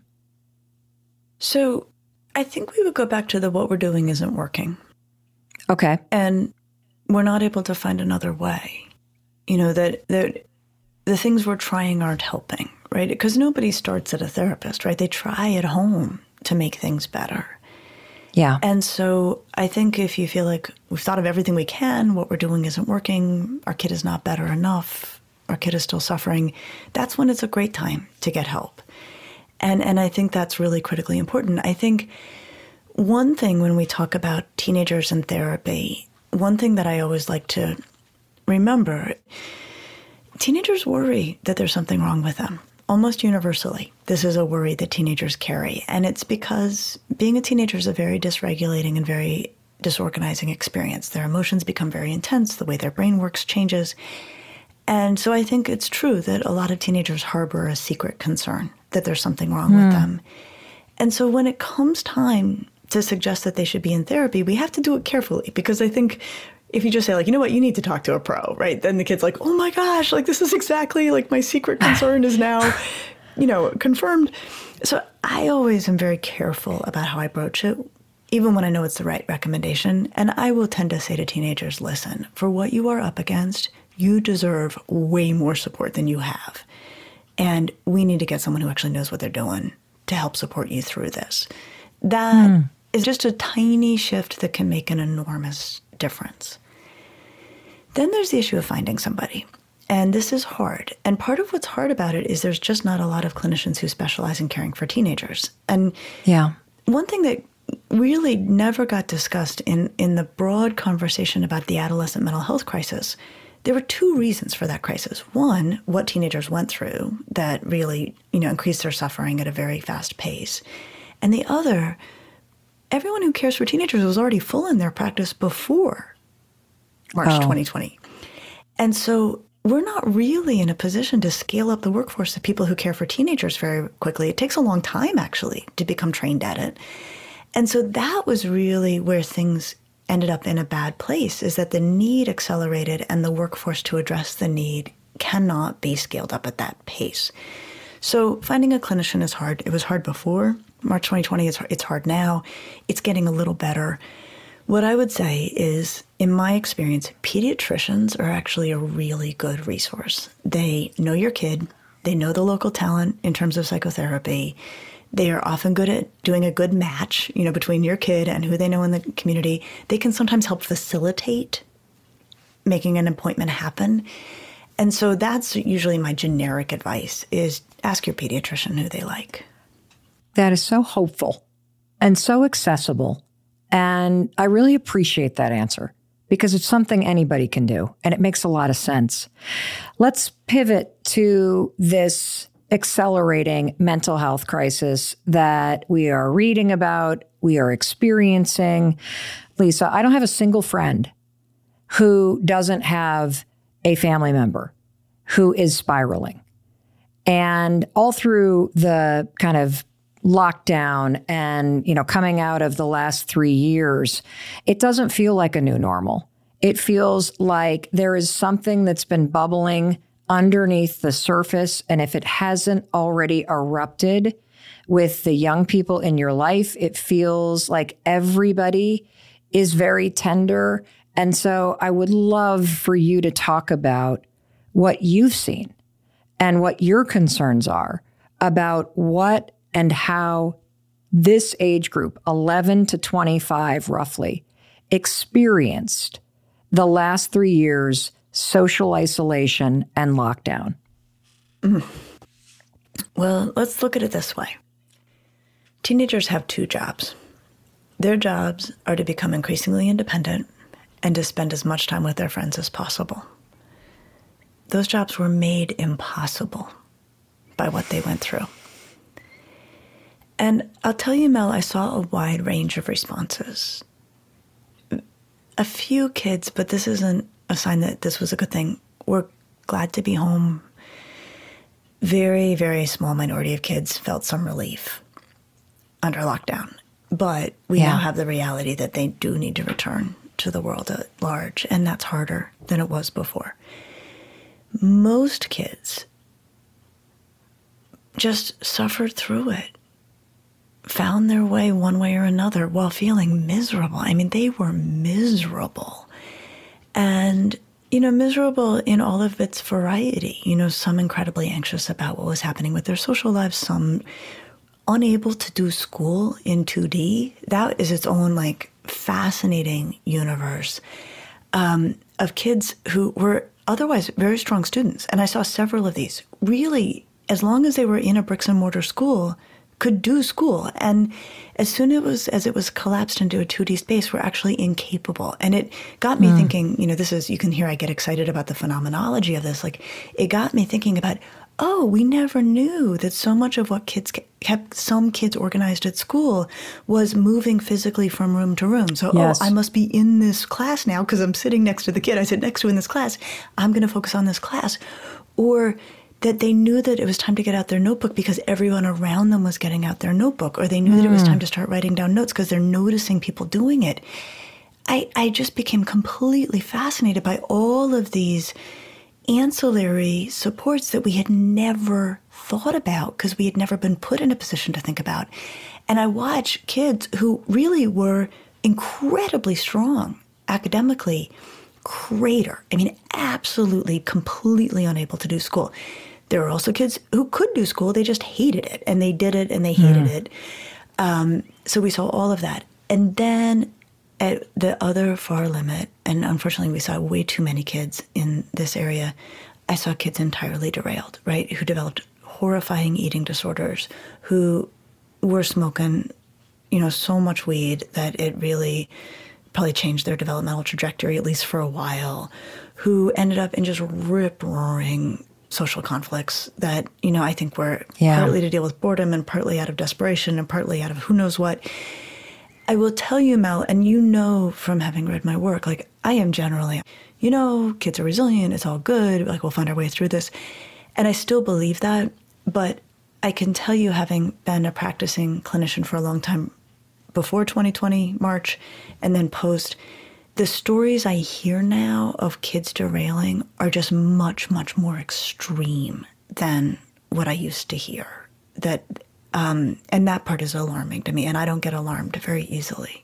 So I think we would go back to the what we're doing isn't working. Okay. And we're not able to find another way. You know, that, that the things we're trying aren't helping, right? Because nobody starts at a therapist, right? They try at home to make things better. Yeah. And so I think if you feel like we've thought of everything we can, what we're doing isn't working, our kid is not better enough, our kid is still suffering, that's when it's a great time to get help. And and I think that's really critically important. I think one thing when we talk about teenagers and therapy, one thing that I always like to remember, teenagers worry that there's something wrong with them. Almost universally, this is a worry that teenagers carry. And it's because being a teenager is a very dysregulating and very disorganizing experience. Their emotions become very intense. The way their brain works changes. And so I think it's true that a lot of teenagers harbor a secret concern that there's something wrong mm. with them. And so when it comes time to suggest that they should be in therapy, we have to do it carefully, because I think if you just say, like, you know what, you need to talk to a pro, right? Then the kid's like, oh my gosh, like this is exactly like my secret concern is now, you know, confirmed. So I always am very careful about how I broach it, even when I know it's the right recommendation. And I will tend to say to teenagers, listen, for what you are up against, you deserve way more support than you have. And we need to get someone who actually knows what they're doing to help support you through this. That mm. is just a tiny shift that can make an enormous difference. Then there's the issue of finding somebody. And this is hard. And part of what's hard about it is there's just not a lot of clinicians who specialize in caring for teenagers. And yeah, one thing that really never got discussed in, in the broad conversation about the adolescent mental health crisis, there were two reasons for that crisis. One, what teenagers went through that really, you know, increased their suffering at a very fast pace. And the other, everyone who cares for teenagers was already full in their practice before March oh. twenty twenty. And so we're not really in a position to scale up the workforce of people who care for teenagers very quickly. It takes a long time, actually, to become trained at it. And so that was really where things ended up in a bad place, is that the need accelerated and the workforce to address the need cannot be scaled up at that pace. So finding a clinician is hard. It was hard before March twenty twenty. It's, it's hard now. It's getting a little better. What I would say is, in my experience, pediatricians are actually a really good resource. They know your kid. They know the local talent in terms of psychotherapy. They are often good at doing a good match, you know, between your kid and who they know in the community. They can sometimes help facilitate making an appointment happen. And so that's usually my generic advice, is ask your pediatrician who they like. That is so hopeful and so accessible. And I really appreciate that answer, because it's something anybody can do, and it makes a lot of sense. Let's pivot to this accelerating mental health crisis that we are reading about, we are experiencing. Lisa, I don't have a single friend who doesn't have a family member who is spiraling. And all through the kind of lockdown and, you know, coming out of the last three years, it doesn't feel like a new normal. It feels like there is something that's been bubbling underneath the surface. And if it hasn't already erupted with the young people in your life, it feels like everybody is very tender. And so I would love for you to talk about what you've seen and what your concerns are about what and how this age group, eleven to twenty-five roughly, experienced the last three years social isolation and lockdown. Mm. Well, let's look at it this way. Teenagers have two jobs. Their jobs are to become increasingly independent and to spend as much time with their friends as possible. Those jobs were made impossible by what they went through. And I'll tell you, Mel, I saw a wide range of responses. A few kids, but this isn't a sign that this was a good thing, were glad to be home. Very, very small minority of kids felt some relief under lockdown. But we yeah. now have the reality that they do need to return to the world at large, and that's harder than it was before. Most kids just suffered through it, found their way one way or another while feeling miserable. I mean, they were miserable. And, you know, miserable in all of its variety. You know, some incredibly anxious about what was happening with their social lives, some unable to do school in two D. That is its own, like, fascinating universe um, of kids who were otherwise very strong students. And I saw several of these. Really, as long as they were in a bricks and mortar school, could do school. And as soon as it was, as it was collapsed into a two D space, were actually incapable. And it got me mm. thinking, you know, this is, you can hear I get excited about the phenomenology of this. Like, it got me thinking about, oh, we never knew that so much of what kids kept some kids organized at school was moving physically from room to room. So, yes. oh, I must be in this class now because I'm sitting next to the kid I sit next to in this class. I'm going to focus on this class. Or that they knew that it was time to get out their notebook because everyone around them was getting out their notebook, or they knew mm. that it was time to start writing down notes because they're noticing people doing it. I, I just became completely fascinated by all of these ancillary supports that we had never thought about because we had never been put in a position to think about. And I watched kids who really were incredibly strong academically crater. I mean, absolutely, completely unable to do school. There were also kids who could do school. They just hated it, and they did it, and they hated mm. it. Um, so we saw all of that. And then at the other far limit, and unfortunately we saw way too many kids in this area, I saw kids entirely derailed, right, who developed horrifying eating disorders, who were smoking, you know, so much weed that it really probably changed their developmental trajectory, at least for a while, who ended up in just rip-roaring social conflicts that, you know, I think were yeah. partly to deal with boredom and partly out of desperation and partly out of who knows what. I will tell you, Mel, and you know from having read my work, like, I am generally, you know, kids are resilient, it's all good, like, we'll find our way through this. And I still believe that, but I can tell you, having been a practicing clinician for a long time, before twenty twenty March and then post, the stories I hear now of kids derailing are just much, much more extreme than what I used to hear. That, um, and that part is alarming to me, and I don't get alarmed very easily.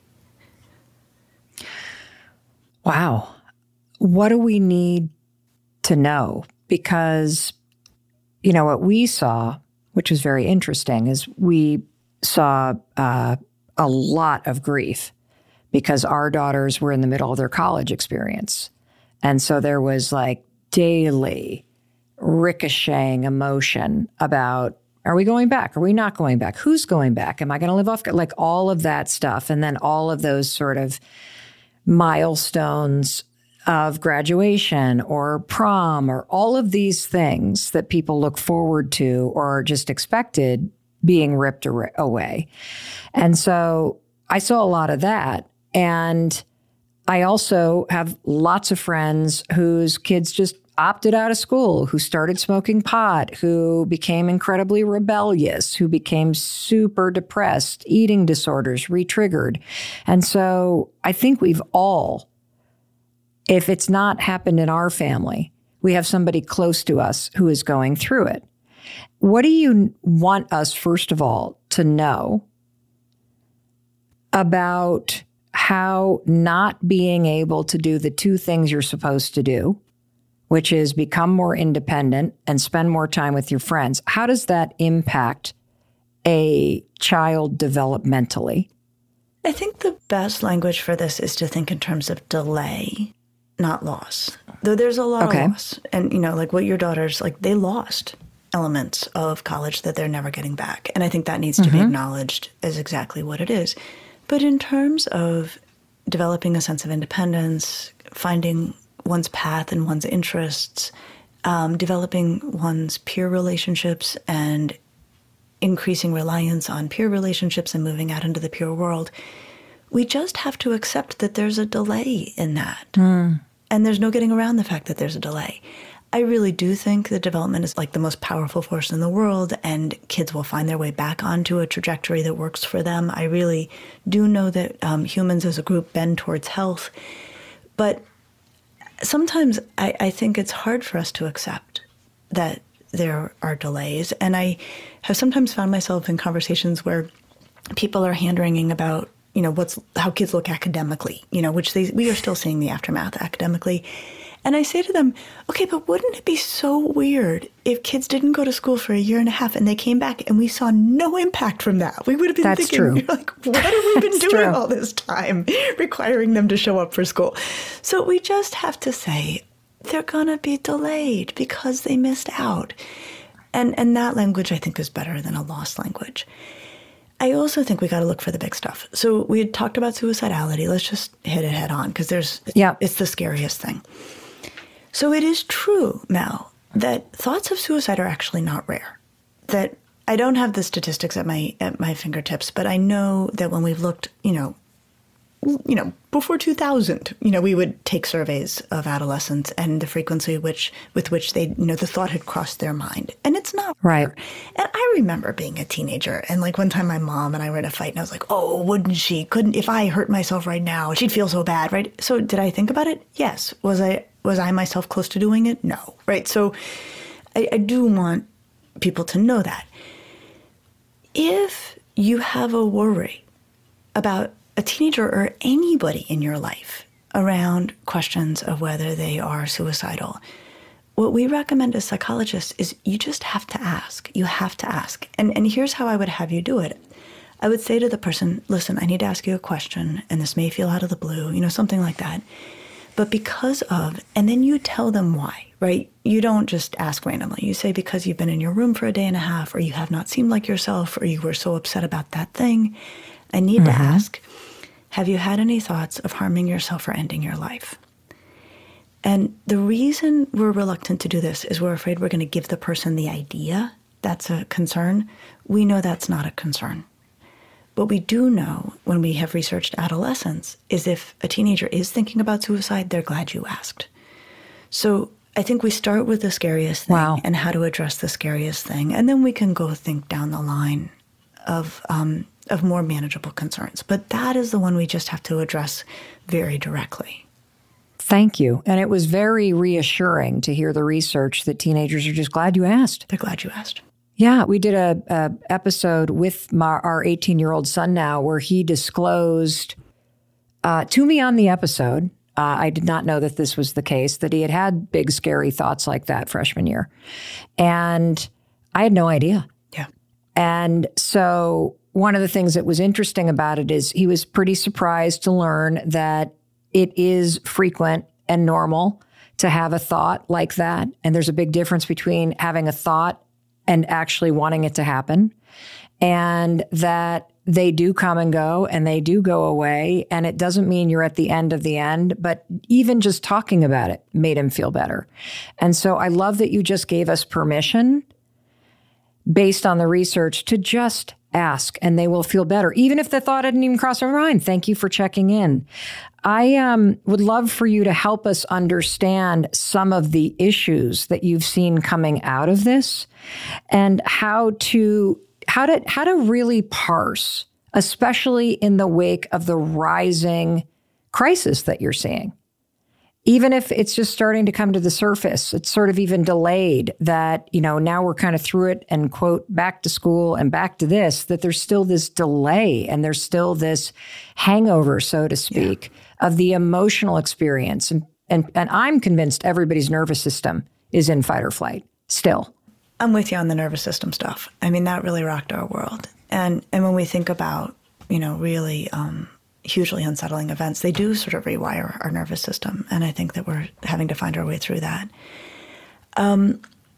Wow. What do we need to know? Because, you know, what we saw, which was very interesting, is we saw uh, a lot of grief because our daughters were in the middle of their college experience. And so there was like daily ricocheting emotion about, are we going back? Are we not going back? Who's going back? Am I going to live off? Like all of that stuff. And then all of those sort of milestones of graduation or prom or all of these things that people look forward to or are just expected being ripped away. And so I saw a lot of that. And I also have lots of friends whose kids just opted out of school, who started smoking pot, who became incredibly rebellious, who became super depressed, eating disorders, re-triggered. And so I think we've all, if it's not happened in our family, we have somebody close to us who is going through it. What do you want us, first of all, to know about how not being able to do the two things you're supposed to do, which is become more independent and spend more time with your friends, how does that impact a child developmentally? I think the best language for this is to think in terms of delay, not loss. Though there's a lot okay. of loss. And, you know, like what your daughters, like they lost elements of college that they're never getting back. And I think that needs to mm-hmm. be acknowledged as exactly what it is. But in terms of developing a sense of independence, finding one's path and one's interests, um, developing one's peer relationships and increasing reliance on peer relationships and moving out into the peer world, we just have to accept that there's a delay in that. Mm. And there's no getting around the fact that there's a delay. I really do think that development is like the most powerful force in the world, and kids will find their way back onto a trajectory that works for them. I really do know that um, humans as a group bend towards health. But sometimes I, I think it's hard for us to accept that there are delays. And I have sometimes found myself in conversations where people are hand-wringing about, you know, what's how kids look academically, you know, which they, we are still seeing the aftermath academically. And I say to them, okay, but wouldn't it be so weird if kids didn't go to school for a year and a half and they came back and we saw no impact from that? We would have been That's thinking, true. You're like, what have we been doing true. all this time, requiring them to show up for school? So we just have to say, they're going to be delayed because they missed out. And and that language, I think, is better than a lost language. I also think we got to look for the big stuff. So we had talked about suicidality. Let's just hit it head on because there's yeah. it's the scariest thing. So it is true, Mel, that thoughts of suicide are actually not rare. That I don't have the statistics at my at my fingertips, but I know that when we've looked, you know, you know, before two thousand, you know, we would take surveys of adolescents and the frequency which with which they, you know, the thought had crossed their mind. And it's not right. rare. And I remember being a teenager, and like one time my mom and I were in a fight, and I was like, oh, wouldn't she? Couldn't, if I hurt myself right now, she'd feel so bad, right? So did I think about it? Yes. Was I was I myself close to doing it? No. Right. So I, I do want people to know that. If you have a worry about a teenager or anybody in your life around questions of whether they are suicidal, what we recommend as psychologists is you just have to ask. You have to ask. And and here's how I would have you do it. I would say to the person, listen, I need to ask you a question, and this may feel out of the blue, you know, something like that. But because of, and then you tell them why, right? You don't just ask randomly. You say, because you've been in your room for a day and a half, or you have not seemed like yourself, or you were so upset about that thing. I need mm-hmm. to ask, have you had any thoughts of harming yourself or ending your life? And the reason we're reluctant to do this is we're afraid we're going to give the person the idea that's a concern. We know that's not a concern. What we do know when we have researched adolescents is if a teenager is thinking about suicide, they're glad you asked. So I think we start with the scariest thing wow. and how to address the scariest thing. And then we can go think down the line of um, of more manageable concerns. But that is the one we just have to address very directly. Thank you. And it was very reassuring to hear the research that teenagers are just glad you asked. They're glad you asked. Yeah, we did a, a episode with my, our eighteen-year-old son now where he disclosed uh, to me on the episode, uh, I did not know that this was the case, that he had had big, scary thoughts like that freshman year. And I had no idea. Yeah. And so one of the things that was interesting about it is he was pretty surprised to learn that it is frequent and normal to have a thought like that. And there's a big difference between having a thought and actually wanting it to happen, and that they do come and go and they do go away. And it doesn't mean you're at the end of the end, but even just talking about it made him feel better. And so I love that you just gave us permission based on the research to just ask, and they will feel better, even if the thought didn't even cross their mind. Thank you for checking in. I um, would love for you to help us understand some of the issues that you've seen coming out of this, and how to how to how to really parse, especially in the wake of the rising crisis that you're seeing. Even if it's just starting to come to the surface, it's sort of even delayed that, you know, now we're kind of through it and, quote, back to school and back to this, that there's still this delay and there's still this hangover, so to speak, yeah. of the emotional experience. And, and, and I'm convinced everybody's nervous system is in fight or flight still. I'm with you on the nervous system stuff. I mean, that really rocked our world. And, and when we think about, you know, really um, hugely unsettling events, they do sort of rewire our nervous system. And I think that we're having to find our way through that. Um,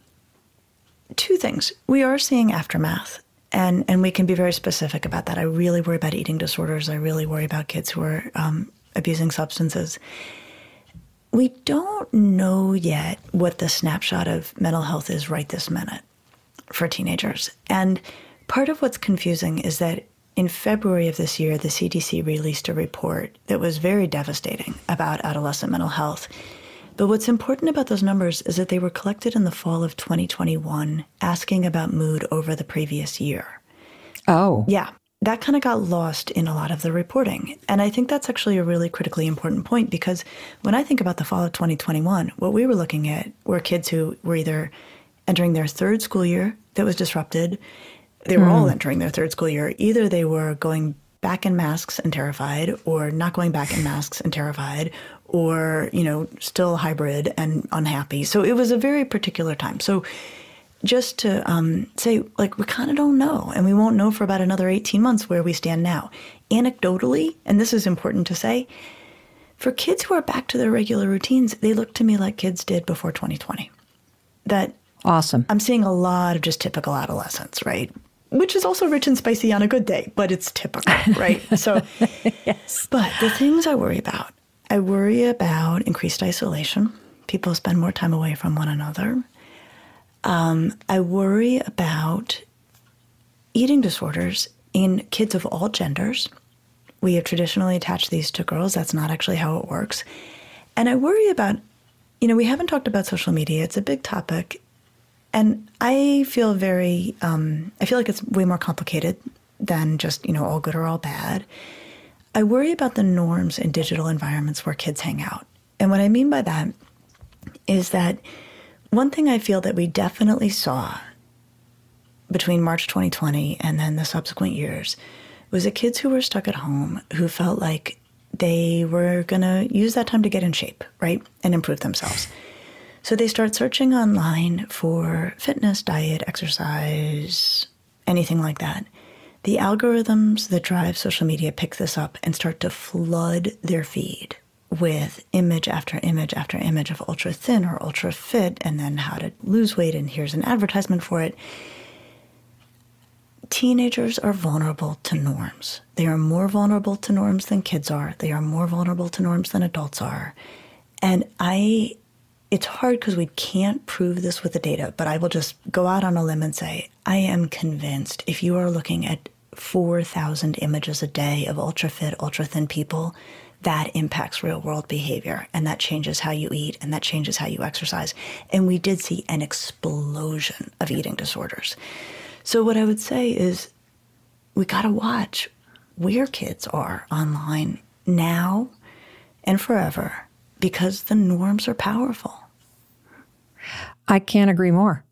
two things. We are seeing aftermath, and, and we can be very specific about that. I really worry about eating disorders. I really worry about kids who are um, abusing substances. We don't know yet what the snapshot of mental health is right this minute for teenagers. And part of what's confusing is that in February of this year, the C D C released a report that was very devastating about adolescent mental health. But what's important about those numbers is that they were collected in the fall of twenty twenty-one, asking about mood over the previous year. Oh. Yeah. That kind of got lost in a lot of the reporting. And I think that's actually a really critically important point, because when I think about the fall of twenty twenty-one, what we were looking at were kids who were either entering their third school year that was disrupted. They were mm. all entering their third school year. Either they were going back in masks and terrified, or not going back in masks and terrified, or, you know, still hybrid and unhappy. So it was a very particular time. So just to um, say, like, we kind of don't know, and we won't know for about another eighteen months where we stand now. Anecdotally, and this is important to say, for kids who are back to their regular routines, they look to me like kids did before twenty twenty. That awesome. I'm seeing a lot of just typical adolescence, right? Which is also rich and spicy on a good day, but it's typical, right? So, yes. But the things I worry about, I worry about increased isolation. People spend more time away from one another. Um, I worry about eating disorders in kids of all genders, We have traditionally attached these to girls. That's not actually how it works. And I worry about, you know, we haven't talked about social media. It's a big topic. And I feel very, um, I feel like it's way more complicated than just, you know, all good or all bad. I worry about the norms in digital environments where kids hang out. And what I mean by that is that one thing I feel that we definitely saw between March twenty twenty and then the subsequent years was that kids who were stuck at home who felt like they were going to use that time to get in shape, right, and improve themselves. So they start searching online for fitness, diet, exercise, anything like that. The algorithms that drive social media pick this up and start to flood their feed with image after image after image of ultra thin or ultra fit, and then how to lose weight, and here's an advertisement for it. Teenagers are vulnerable to norms. They are more vulnerable to norms than kids are. They are more vulnerable to norms than adults are. And I, it's hard because we can't prove this with the data, but I will just go out on a limb and say, I am convinced if you are looking at four thousand images a day of ultra fit, ultra thin people, that impacts real world behavior, and that changes how you eat, and that changes how you exercise. And we did see an explosion of eating disorders. So what I would say is we got to watch where kids are online now and forever, because the norms are powerful. I can't agree more.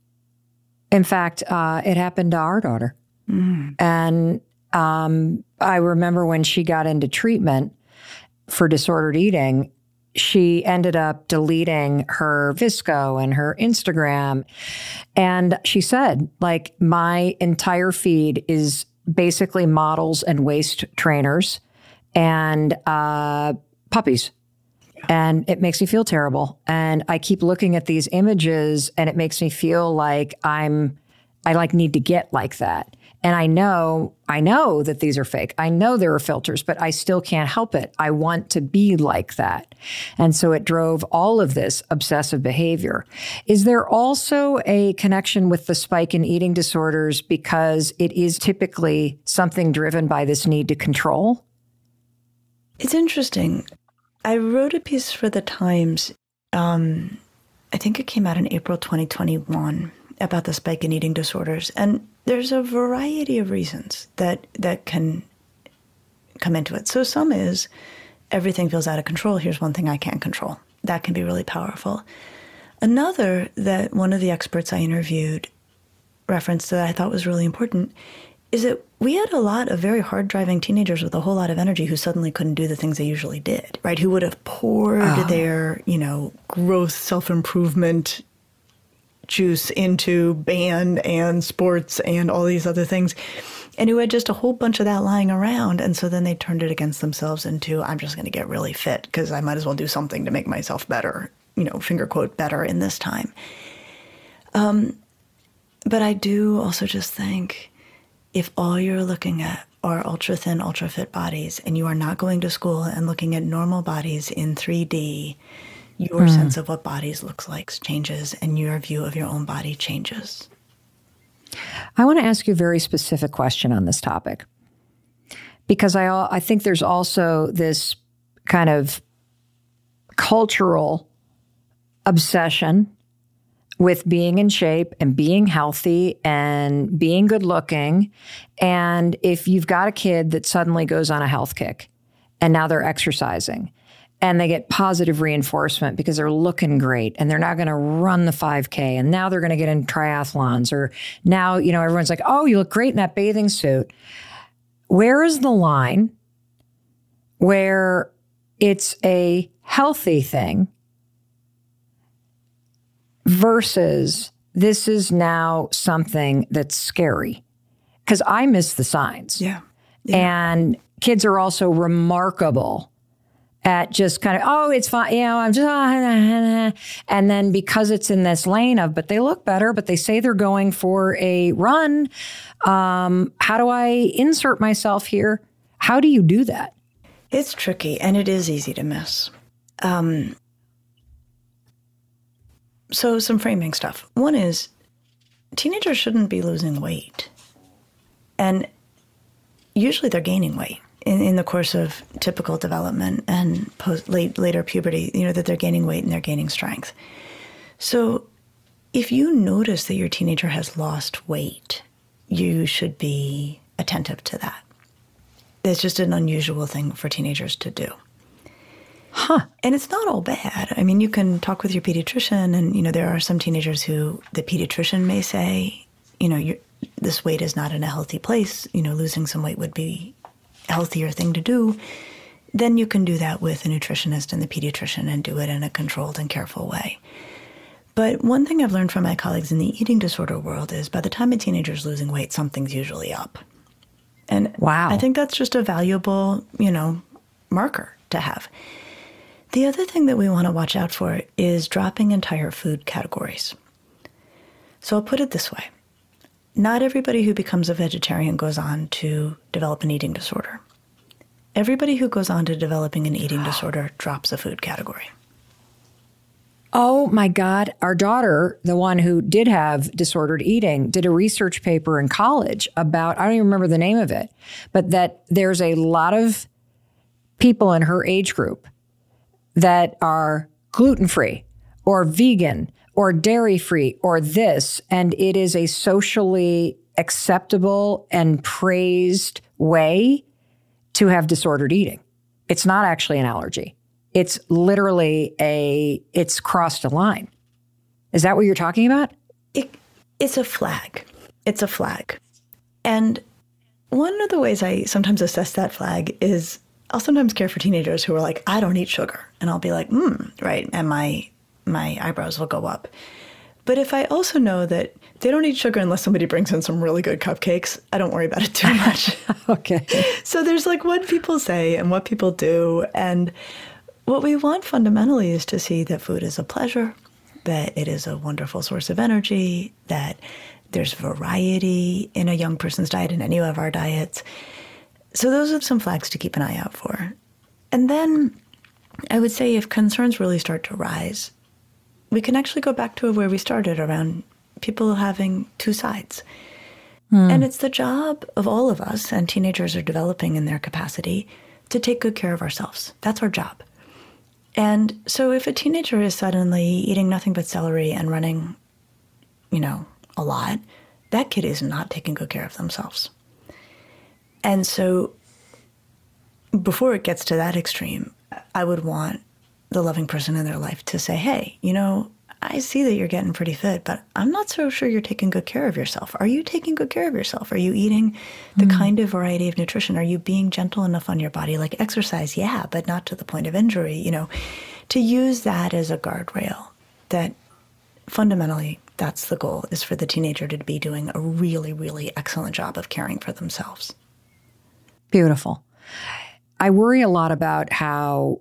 In fact, uh, it happened to our daughter. Mm. And um, I remember when she got into treatment for disordered eating, she ended up deleting her Visco and her Instagram. And she said, like, my entire feed is basically models and waist trainers and uh, puppies. And it makes me feel terrible. And I keep looking at these images and it makes me feel like I'm, I like need to get like that. And I know, I know that these are fake. I know there are filters, but I still can't help it. I want to be like that. And so it drove all of this obsessive behavior. Is there also a connection with the spike in eating disorders because it is typically something driven by this need to control? It's interesting. I wrote a piece for the Times, um, I think it came out in April twenty twenty-one, about the spike in eating disorders. And there's a variety of reasons that, that can come into it. So some is everything feels out of control. Here's one thing I can't control. That can be really powerful. Another that one of the experts I interviewed referenced that I thought was really important is that we had a lot of very hard-driving teenagers with a whole lot of energy who suddenly couldn't do the things they usually did, right? Who would have poured oh. their, you know, growth, self-improvement juice into band and sports and all these other things, and who had just a whole bunch of that lying around. And so then they turned it against themselves into, I'm just going to get really fit because I might as well do something to make myself better, you know, finger quote, better in this time. Um, but I do also just think if all you're looking at are ultra thin, ultra fit bodies, and you are not going to school and looking at normal bodies in three D, your mm. sense of what bodies looks like changes, and your view of your own body changes. I want to ask you a very specific question on this topic, because I I think there's also this kind of cultural obsession with being in shape and being healthy and being good looking. And if you've got a kid that suddenly goes on a health kick and now they're exercising, and they get positive reinforcement because they're looking great and they're not going to run the five K, and now they're going to get in triathlons, or now, you know, everyone's like, oh, you look great in that bathing suit. Where is the line where it's a healthy thing versus this is now something that's scary? Because I miss the signs. Yeah. yeah. And kids are also remarkable at just kind of, oh, it's fine, you know, I'm just, uh, and then because it's in this lane of, but they look better, but they say they're going for a run. Um, how do I insert myself here? How do you do that? It's tricky, and it is easy to miss. Um, so some framing stuff. One is teenagers shouldn't be losing weight. And usually they're gaining weight. in, in the course of typical development and post, late, later puberty, you know, that they're gaining weight and they're gaining strength. So if you notice that your teenager has lost weight, you should be attentive to that. It's just an unusual thing for teenagers to do. Huh. And it's not all bad. I mean, you can talk with your pediatrician, and, you know, there are some teenagers who the pediatrician may say, you know, you're, this weight is not in a healthy place. You know, losing some weight would be a healthier thing to do. Then you can do that with a nutritionist and the pediatrician and do it in a controlled and careful way. But one thing I've learned from my colleagues in the eating disorder world is by the time a teenager's losing weight, something's usually up. And wow. I think that's just a valuable, you know, marker to have. The other thing that we want to watch out for is dropping entire food categories. So I'll put it this way. Not everybody who becomes a vegetarian goes on to develop an eating disorder. Everybody who goes on to developing an eating disorder drops a food category. Oh, my God. Our daughter, the one who did have disordered eating, did a research paper in college about, I don't even remember the name of it, but that there's a lot of people in her age group that are gluten-free or vegan or dairy-free or this, and it is a socially acceptable and praised way to have disordered eating. It's not actually an allergy. It's literally a, it's crossed a line. Is that what you're talking about? It, it's a flag. It's a flag. And one of the ways I sometimes assess that flag is I'll sometimes care for teenagers who are like, I don't eat sugar. And I'll be like, hmm, right. And my my eyebrows will go up. But if I also know that they don't eat sugar unless somebody brings in some really good cupcakes, I don't worry about it too much. Okay. So there's like what people say and what people do. And what we want fundamentally is to see that food is a pleasure, that it is a wonderful source of energy, that there's variety in a young person's diet, in any of our diets. So those are some flags to keep an eye out for. And then I would say if concerns really start to rise, we can actually go back to where we started around people having two sides. Hmm. And it's the job of all of us, and teenagers are developing in their capacity, to take good care of ourselves. That's our job. And so if a teenager is suddenly eating nothing but celery and running, you know, a lot, that kid is not taking good care of themselves. And so before it gets to that extreme, I would want the loving person in their life to say, hey, you know, I see that you're getting pretty fit, but I'm not so sure you're taking good care of yourself. Are you taking good care of yourself? Are you eating the mm. kind of variety of nutrition? Are you being gentle enough on your body? Like exercise, yeah, but not to the point of injury, you know, to use that as a guardrail. That fundamentally, that's the goal, is for the teenager to be doing a really, really excellent job of caring for themselves. Beautiful. I worry a lot about how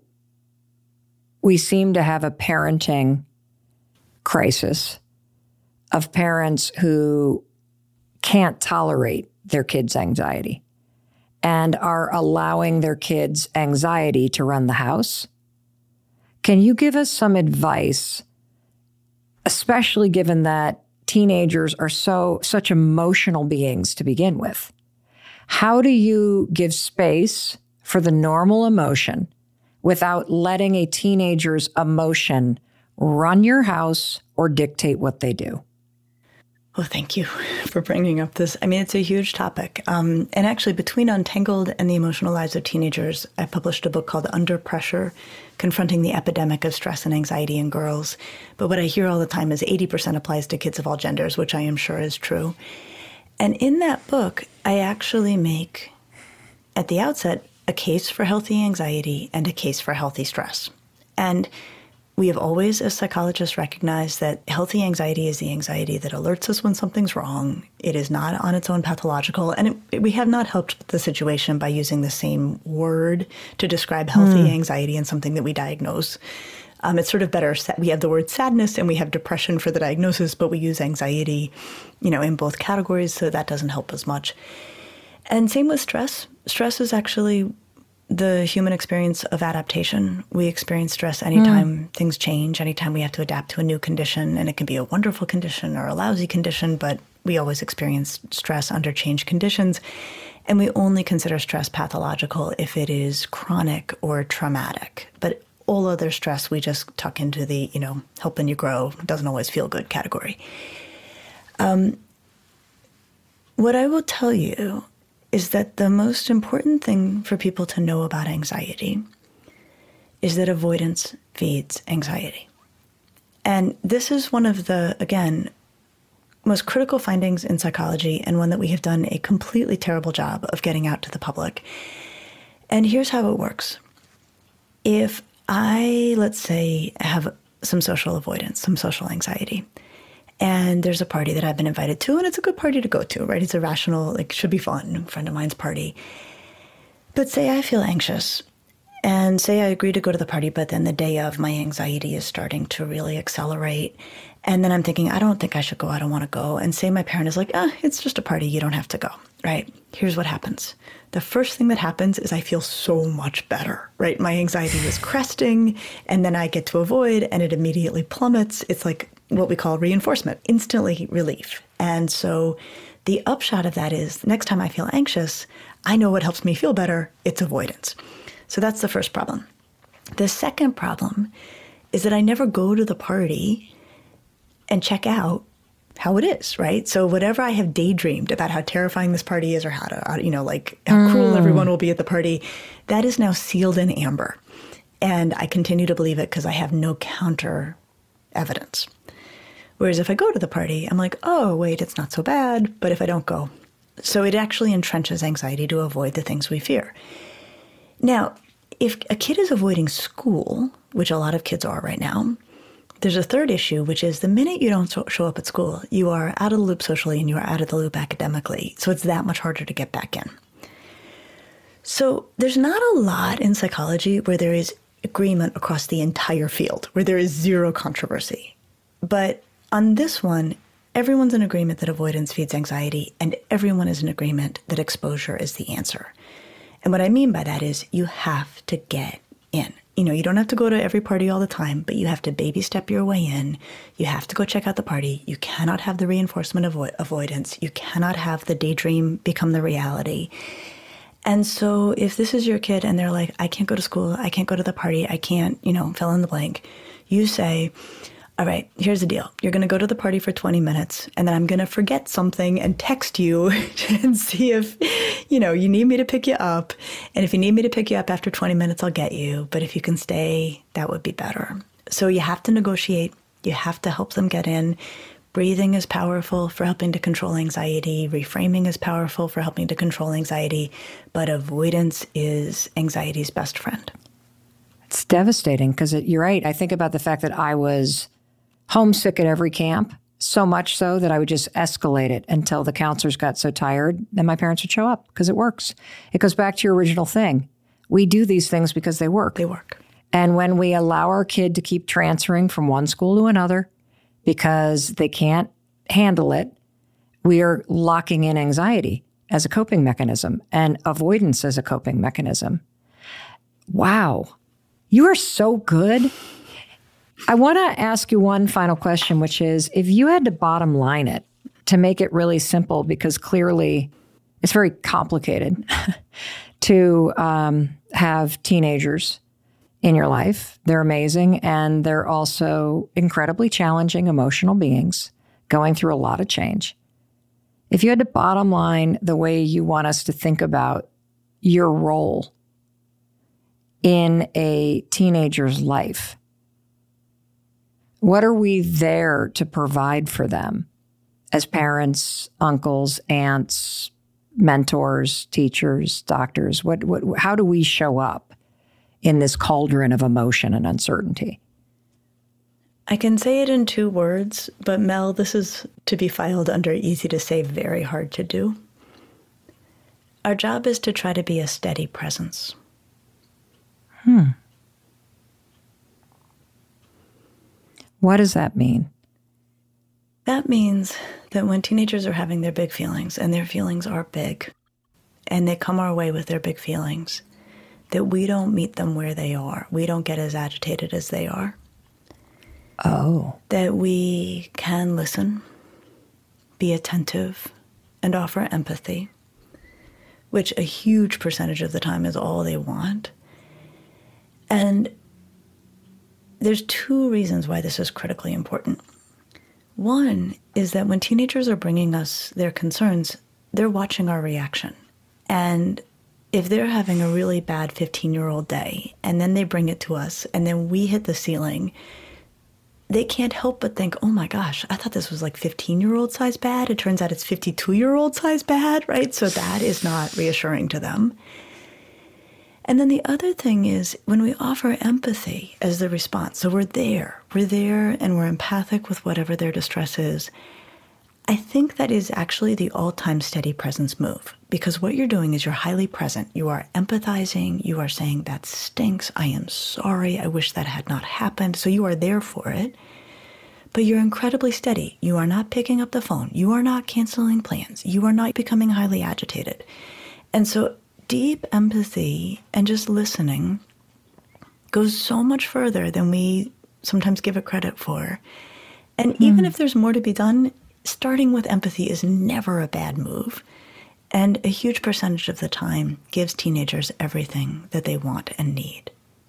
we seem to have a parenting crisis of parents who can't tolerate their kids' anxiety and are allowing their kids' anxiety to run the house. Can you give us some advice, especially given that teenagers are so such emotional beings to begin with? How do you give space for the normal emotion without letting a teenager's emotion run your house or dictate what they do? Well, thank you for bringing up this. I mean, it's a huge topic. Um, and actually, between Untangled and the Emotional Lives of Teenagers, I published a book called Under Pressure, Confronting the Epidemic of Stress and Anxiety in Girls. But what I hear all the time is eighty percent applies to kids of all genders, which I am sure is true. And in that book, I actually make, at the outset, a case for healthy anxiety and a case for healthy stress. And we have always, as psychologists, recognized that healthy anxiety is the anxiety that alerts us when something's wrong. It is not on its own pathological. And it, we have not helped the situation by using the same word to describe healthy mm. anxiety and something that we diagnose. Um, it's sort of better. We have the word sadness and we have depression for the diagnosis, but we use anxiety, you know, in both categories, so that doesn't help as much. And same with stress. Stress is actually the human experience of adaptation. We experience stress anytime mm. things change, anytime we have to adapt to a new condition, and it can be a wonderful condition or a lousy condition, but we always experience stress under changed conditions. And we only consider stress pathological if it is chronic or traumatic. But all other stress we just tuck into the, you know, helping you grow, doesn't always feel good category. Um, what I will tell you is that the most important thing for people to know about anxiety is that avoidance feeds anxiety. And this is one of the, again, most critical findings in psychology, and one that we have done a completely terrible job of getting out to the public. And here's how it works. If I, let's say, have some social avoidance, some social anxiety, and there's a party that I've been invited to, and it's a good party to go to, right? It's a rational, like, should be fun, friend of mine's party. But say I feel anxious, and say I agree to go to the party, but then the day of, my anxiety is starting to really accelerate. And then I'm thinking, I don't think I should go. I don't want to go. And say my parent is like, ah, it's just a party. You don't have to go, right? Here's what happens. The first thing that happens is I feel so much better, right? My anxiety is cresting, and then I get to avoid, and it immediately plummets. It's like what we call reinforcement, instantly relief. And so the upshot of that is next time I feel anxious, I know what helps me feel better. It's avoidance. So that's the first problem. The second problem is that I never go to the party and check out how it is, right? So whatever I have daydreamed about how terrifying this party is, or how to, you know, like how mm. cruel everyone will be at the party, that is now sealed in amber. And I continue to believe it because I have no counter evidence. Whereas if I go to the party, I'm like, oh, wait, it's not so bad. But if I don't go, so it actually entrenches anxiety to avoid the things we fear. Now, if a kid is avoiding school, which a lot of kids are right now, there's a third issue, which is the minute you don't show up at school, you are out of the loop socially and you are out of the loop academically. So it's that much harder to get back in. So there's not a lot in psychology where there is agreement across the entire field, where there is zero controversy. But on this one, everyone's in agreement that avoidance feeds anxiety, and everyone is in agreement that exposure is the answer. And what I mean by that is you have to get in. You know, you don't have to go to every party all the time, but you have to baby step your way in. You have to go check out the party. You cannot have the reinforcement avo- avoidance. You cannot have the daydream become the reality. And so if this is your kid and they're like, I can't go to school, I can't go to the party, I can't, you know, fill in the blank, you say, all right, here's the deal. You're going to go to the party for twenty minutes, and then I'm going to forget something and text you and see if, you know, you need me to pick you up. And if you need me to pick you up after twenty minutes, I'll get you. But if you can stay, that would be better. So you have to negotiate. You have to help them get in. Breathing is powerful for helping to control anxiety. Reframing is powerful for helping to control anxiety. But avoidance is anxiety's best friend. It's devastating because you're right. I think about the fact that I was homesick at every camp, so much so that I would just escalate it until the counselors got so tired, then my parents would show up because it works. It goes back to your original thing. We do these things because they work. They work. And when we allow our kid to keep transferring from one school to another because they can't handle it, we are locking in anxiety as a coping mechanism and avoidance as a coping mechanism. Wow. You are so good. I want to ask you one final question, which is, if you had to bottom line it to make it really simple, because clearly it's very complicated to um, have teenagers in your life. They're amazing, and they're also incredibly challenging emotional beings going through a lot of change. If you had to bottom line the way you want us to think about your role in a teenager's life, what are we there to provide for them as parents, uncles, aunts, mentors, teachers, doctors? What, what, how do we show up in this cauldron of emotion and uncertainty? I can say it in two words, but Mel, this is to be filed under easy to say, very hard to do. Our job is to try to be a steady presence. Hmm. What does that mean? That means that when teenagers are having their big feelings, and their feelings are big, and they come our way with their big feelings, that we don't meet them where they are. We don't get as agitated as they are. Oh. That we can listen, be attentive, and offer empathy. which a huge percentage of the time is all they want. And there's two reasons why this is critically important. One is that when teenagers are bringing us their concerns, they're watching our reaction. And if they're having a really bad fifteen-year-old day, and then they bring it to us, and then we hit the ceiling, they can't help but think, oh my gosh, I thought this was like fifteen-year-old size bad. It turns out it's fifty-two-year-old size bad, right? So that is not reassuring to them. And then the other thing is when we offer empathy as the response, so we're there, we're there and we're empathic with whatever their distress is, I think that is actually the all-time steady presence move, because what you're doing is you're highly present. You are empathizing. You are saying, that stinks. I am sorry. I wish that had not happened. So you are there for it, but you're incredibly steady. You are not picking up the phone. You are not canceling plans. You are not becoming highly agitated. And so deep empathy and just listening goes so much further than we sometimes give it credit for. And mm. even if there's more to be done, starting with empathy is never a bad move. And a huge percentage of the time gives teenagers everything that they want and need.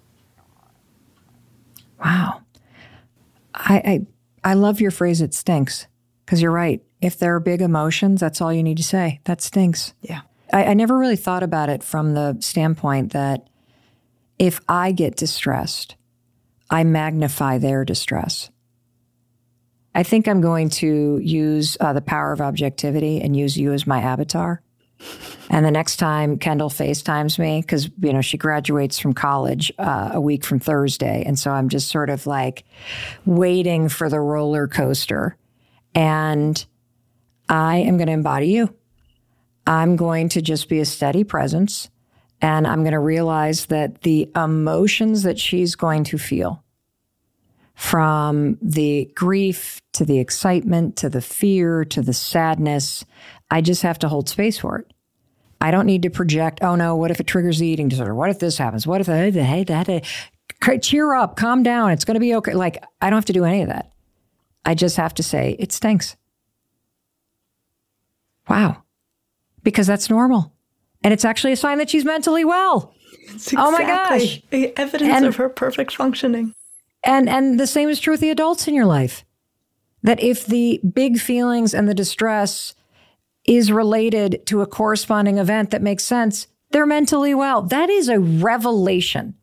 Wow. I I, I love your phrase, it stinks, because you're right. If there are big emotions, that's all you need to say. That stinks. Yeah. I, I never really thought about it from the standpoint that if I get distressed, I magnify their distress. I think I'm going to use uh, the power of objectivity and use you as my avatar. And the next time Kendall FaceTimes me, because, you know, she graduates from college uh, a week from Thursday. And so I'm just sort of like waiting for the roller coaster. And I am going to embody you. I'm going to just be a steady presence. And I'm going to realize that the emotions that she's going to feel, from the grief to the excitement to the fear to the sadness, I just have to hold space for it. I don't need to project, oh no, what if it triggers the eating disorder? What if this happens? What if, hey, hey, that, cheer up, calm down, it's going to be okay. Like, I don't have to do any of that. I just have to say, it stinks. Wow. Because that's normal. And it's actually a sign that she's mentally well. Exactly. Oh my gosh. Evidence and, of her perfect functioning. And and the same is true with the adults in your life. That if the big feelings and the distress is related to a corresponding event that makes sense, they're mentally well. That is a revelation.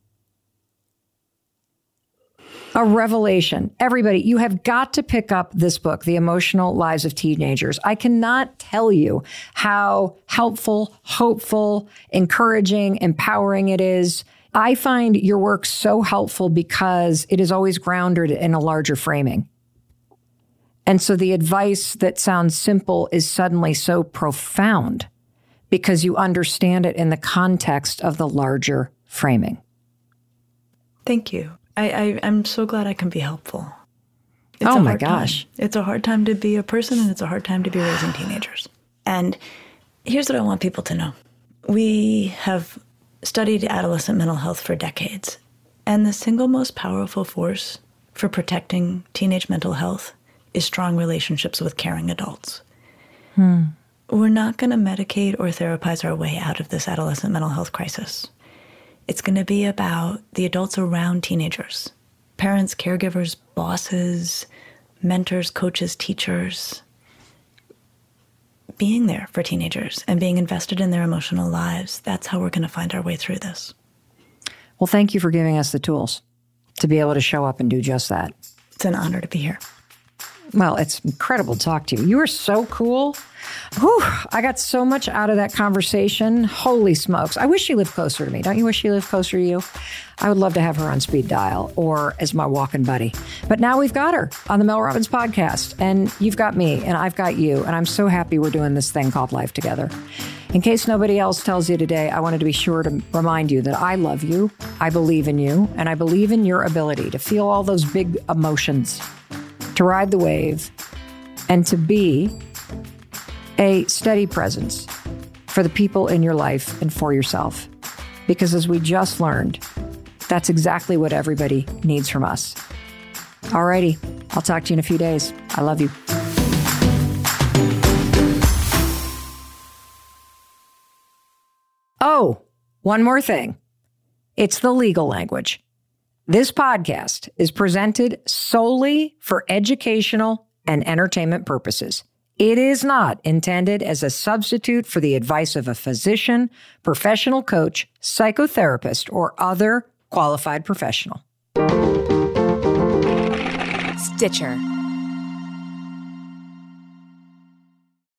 A revelation. Everybody, you have got to pick up this book, The Emotional Lives of Teenagers. I cannot tell you how helpful, hopeful, encouraging, empowering it is. I find your work so helpful because it is always grounded in a larger framing. And so the advice that sounds simple is suddenly so profound because you understand it in the context of the larger framing. Thank you. I, I, I'm so glad I can be helpful. It's oh a my hard gosh. Time. It's a hard time to be a person, and it's a hard time to be raising teenagers. And here's what I want people to know. We have studied adolescent mental health for decades, and the single most powerful force for protecting teenage mental health is strong relationships with caring adults. Hmm. We're not going to medicate or therapize our way out of this adolescent mental health crisis. It's going to be about the adults around teenagers, parents, caregivers, bosses, mentors, coaches, teachers, being there for teenagers and being invested in their emotional lives. That's how we're going to find our way through this. Well, thank you for giving us the tools to be able to show up and do just that. It's an honor to be here. Well, it's incredible to talk to you. You are so cool. Whew, I got so much out of that conversation. Holy smokes. I wish she lived closer to me. Don't you wish she lived closer to you? I would love to have her on speed dial or as my walking buddy. But now we've got her on the Mel Robbins podcast, and you've got me and I've got you. And I'm so happy we're doing this thing called life together. In case nobody else tells you today, I wanted to be sure to remind you that I love you, I believe in you, and I believe in your ability to feel all those big emotions, to ride the wave, and to be a steady presence for the people in your life and for yourself. Because as we just learned, that's exactly what everybody needs from us. Alrighty, I'll talk to you in a few days. I love you. One more thing. It's the legal language. This podcast is presented solely for educational and entertainment purposes. It is not intended as a substitute for the advice of a physician, professional coach, psychotherapist, or other qualified professional. Stitcher.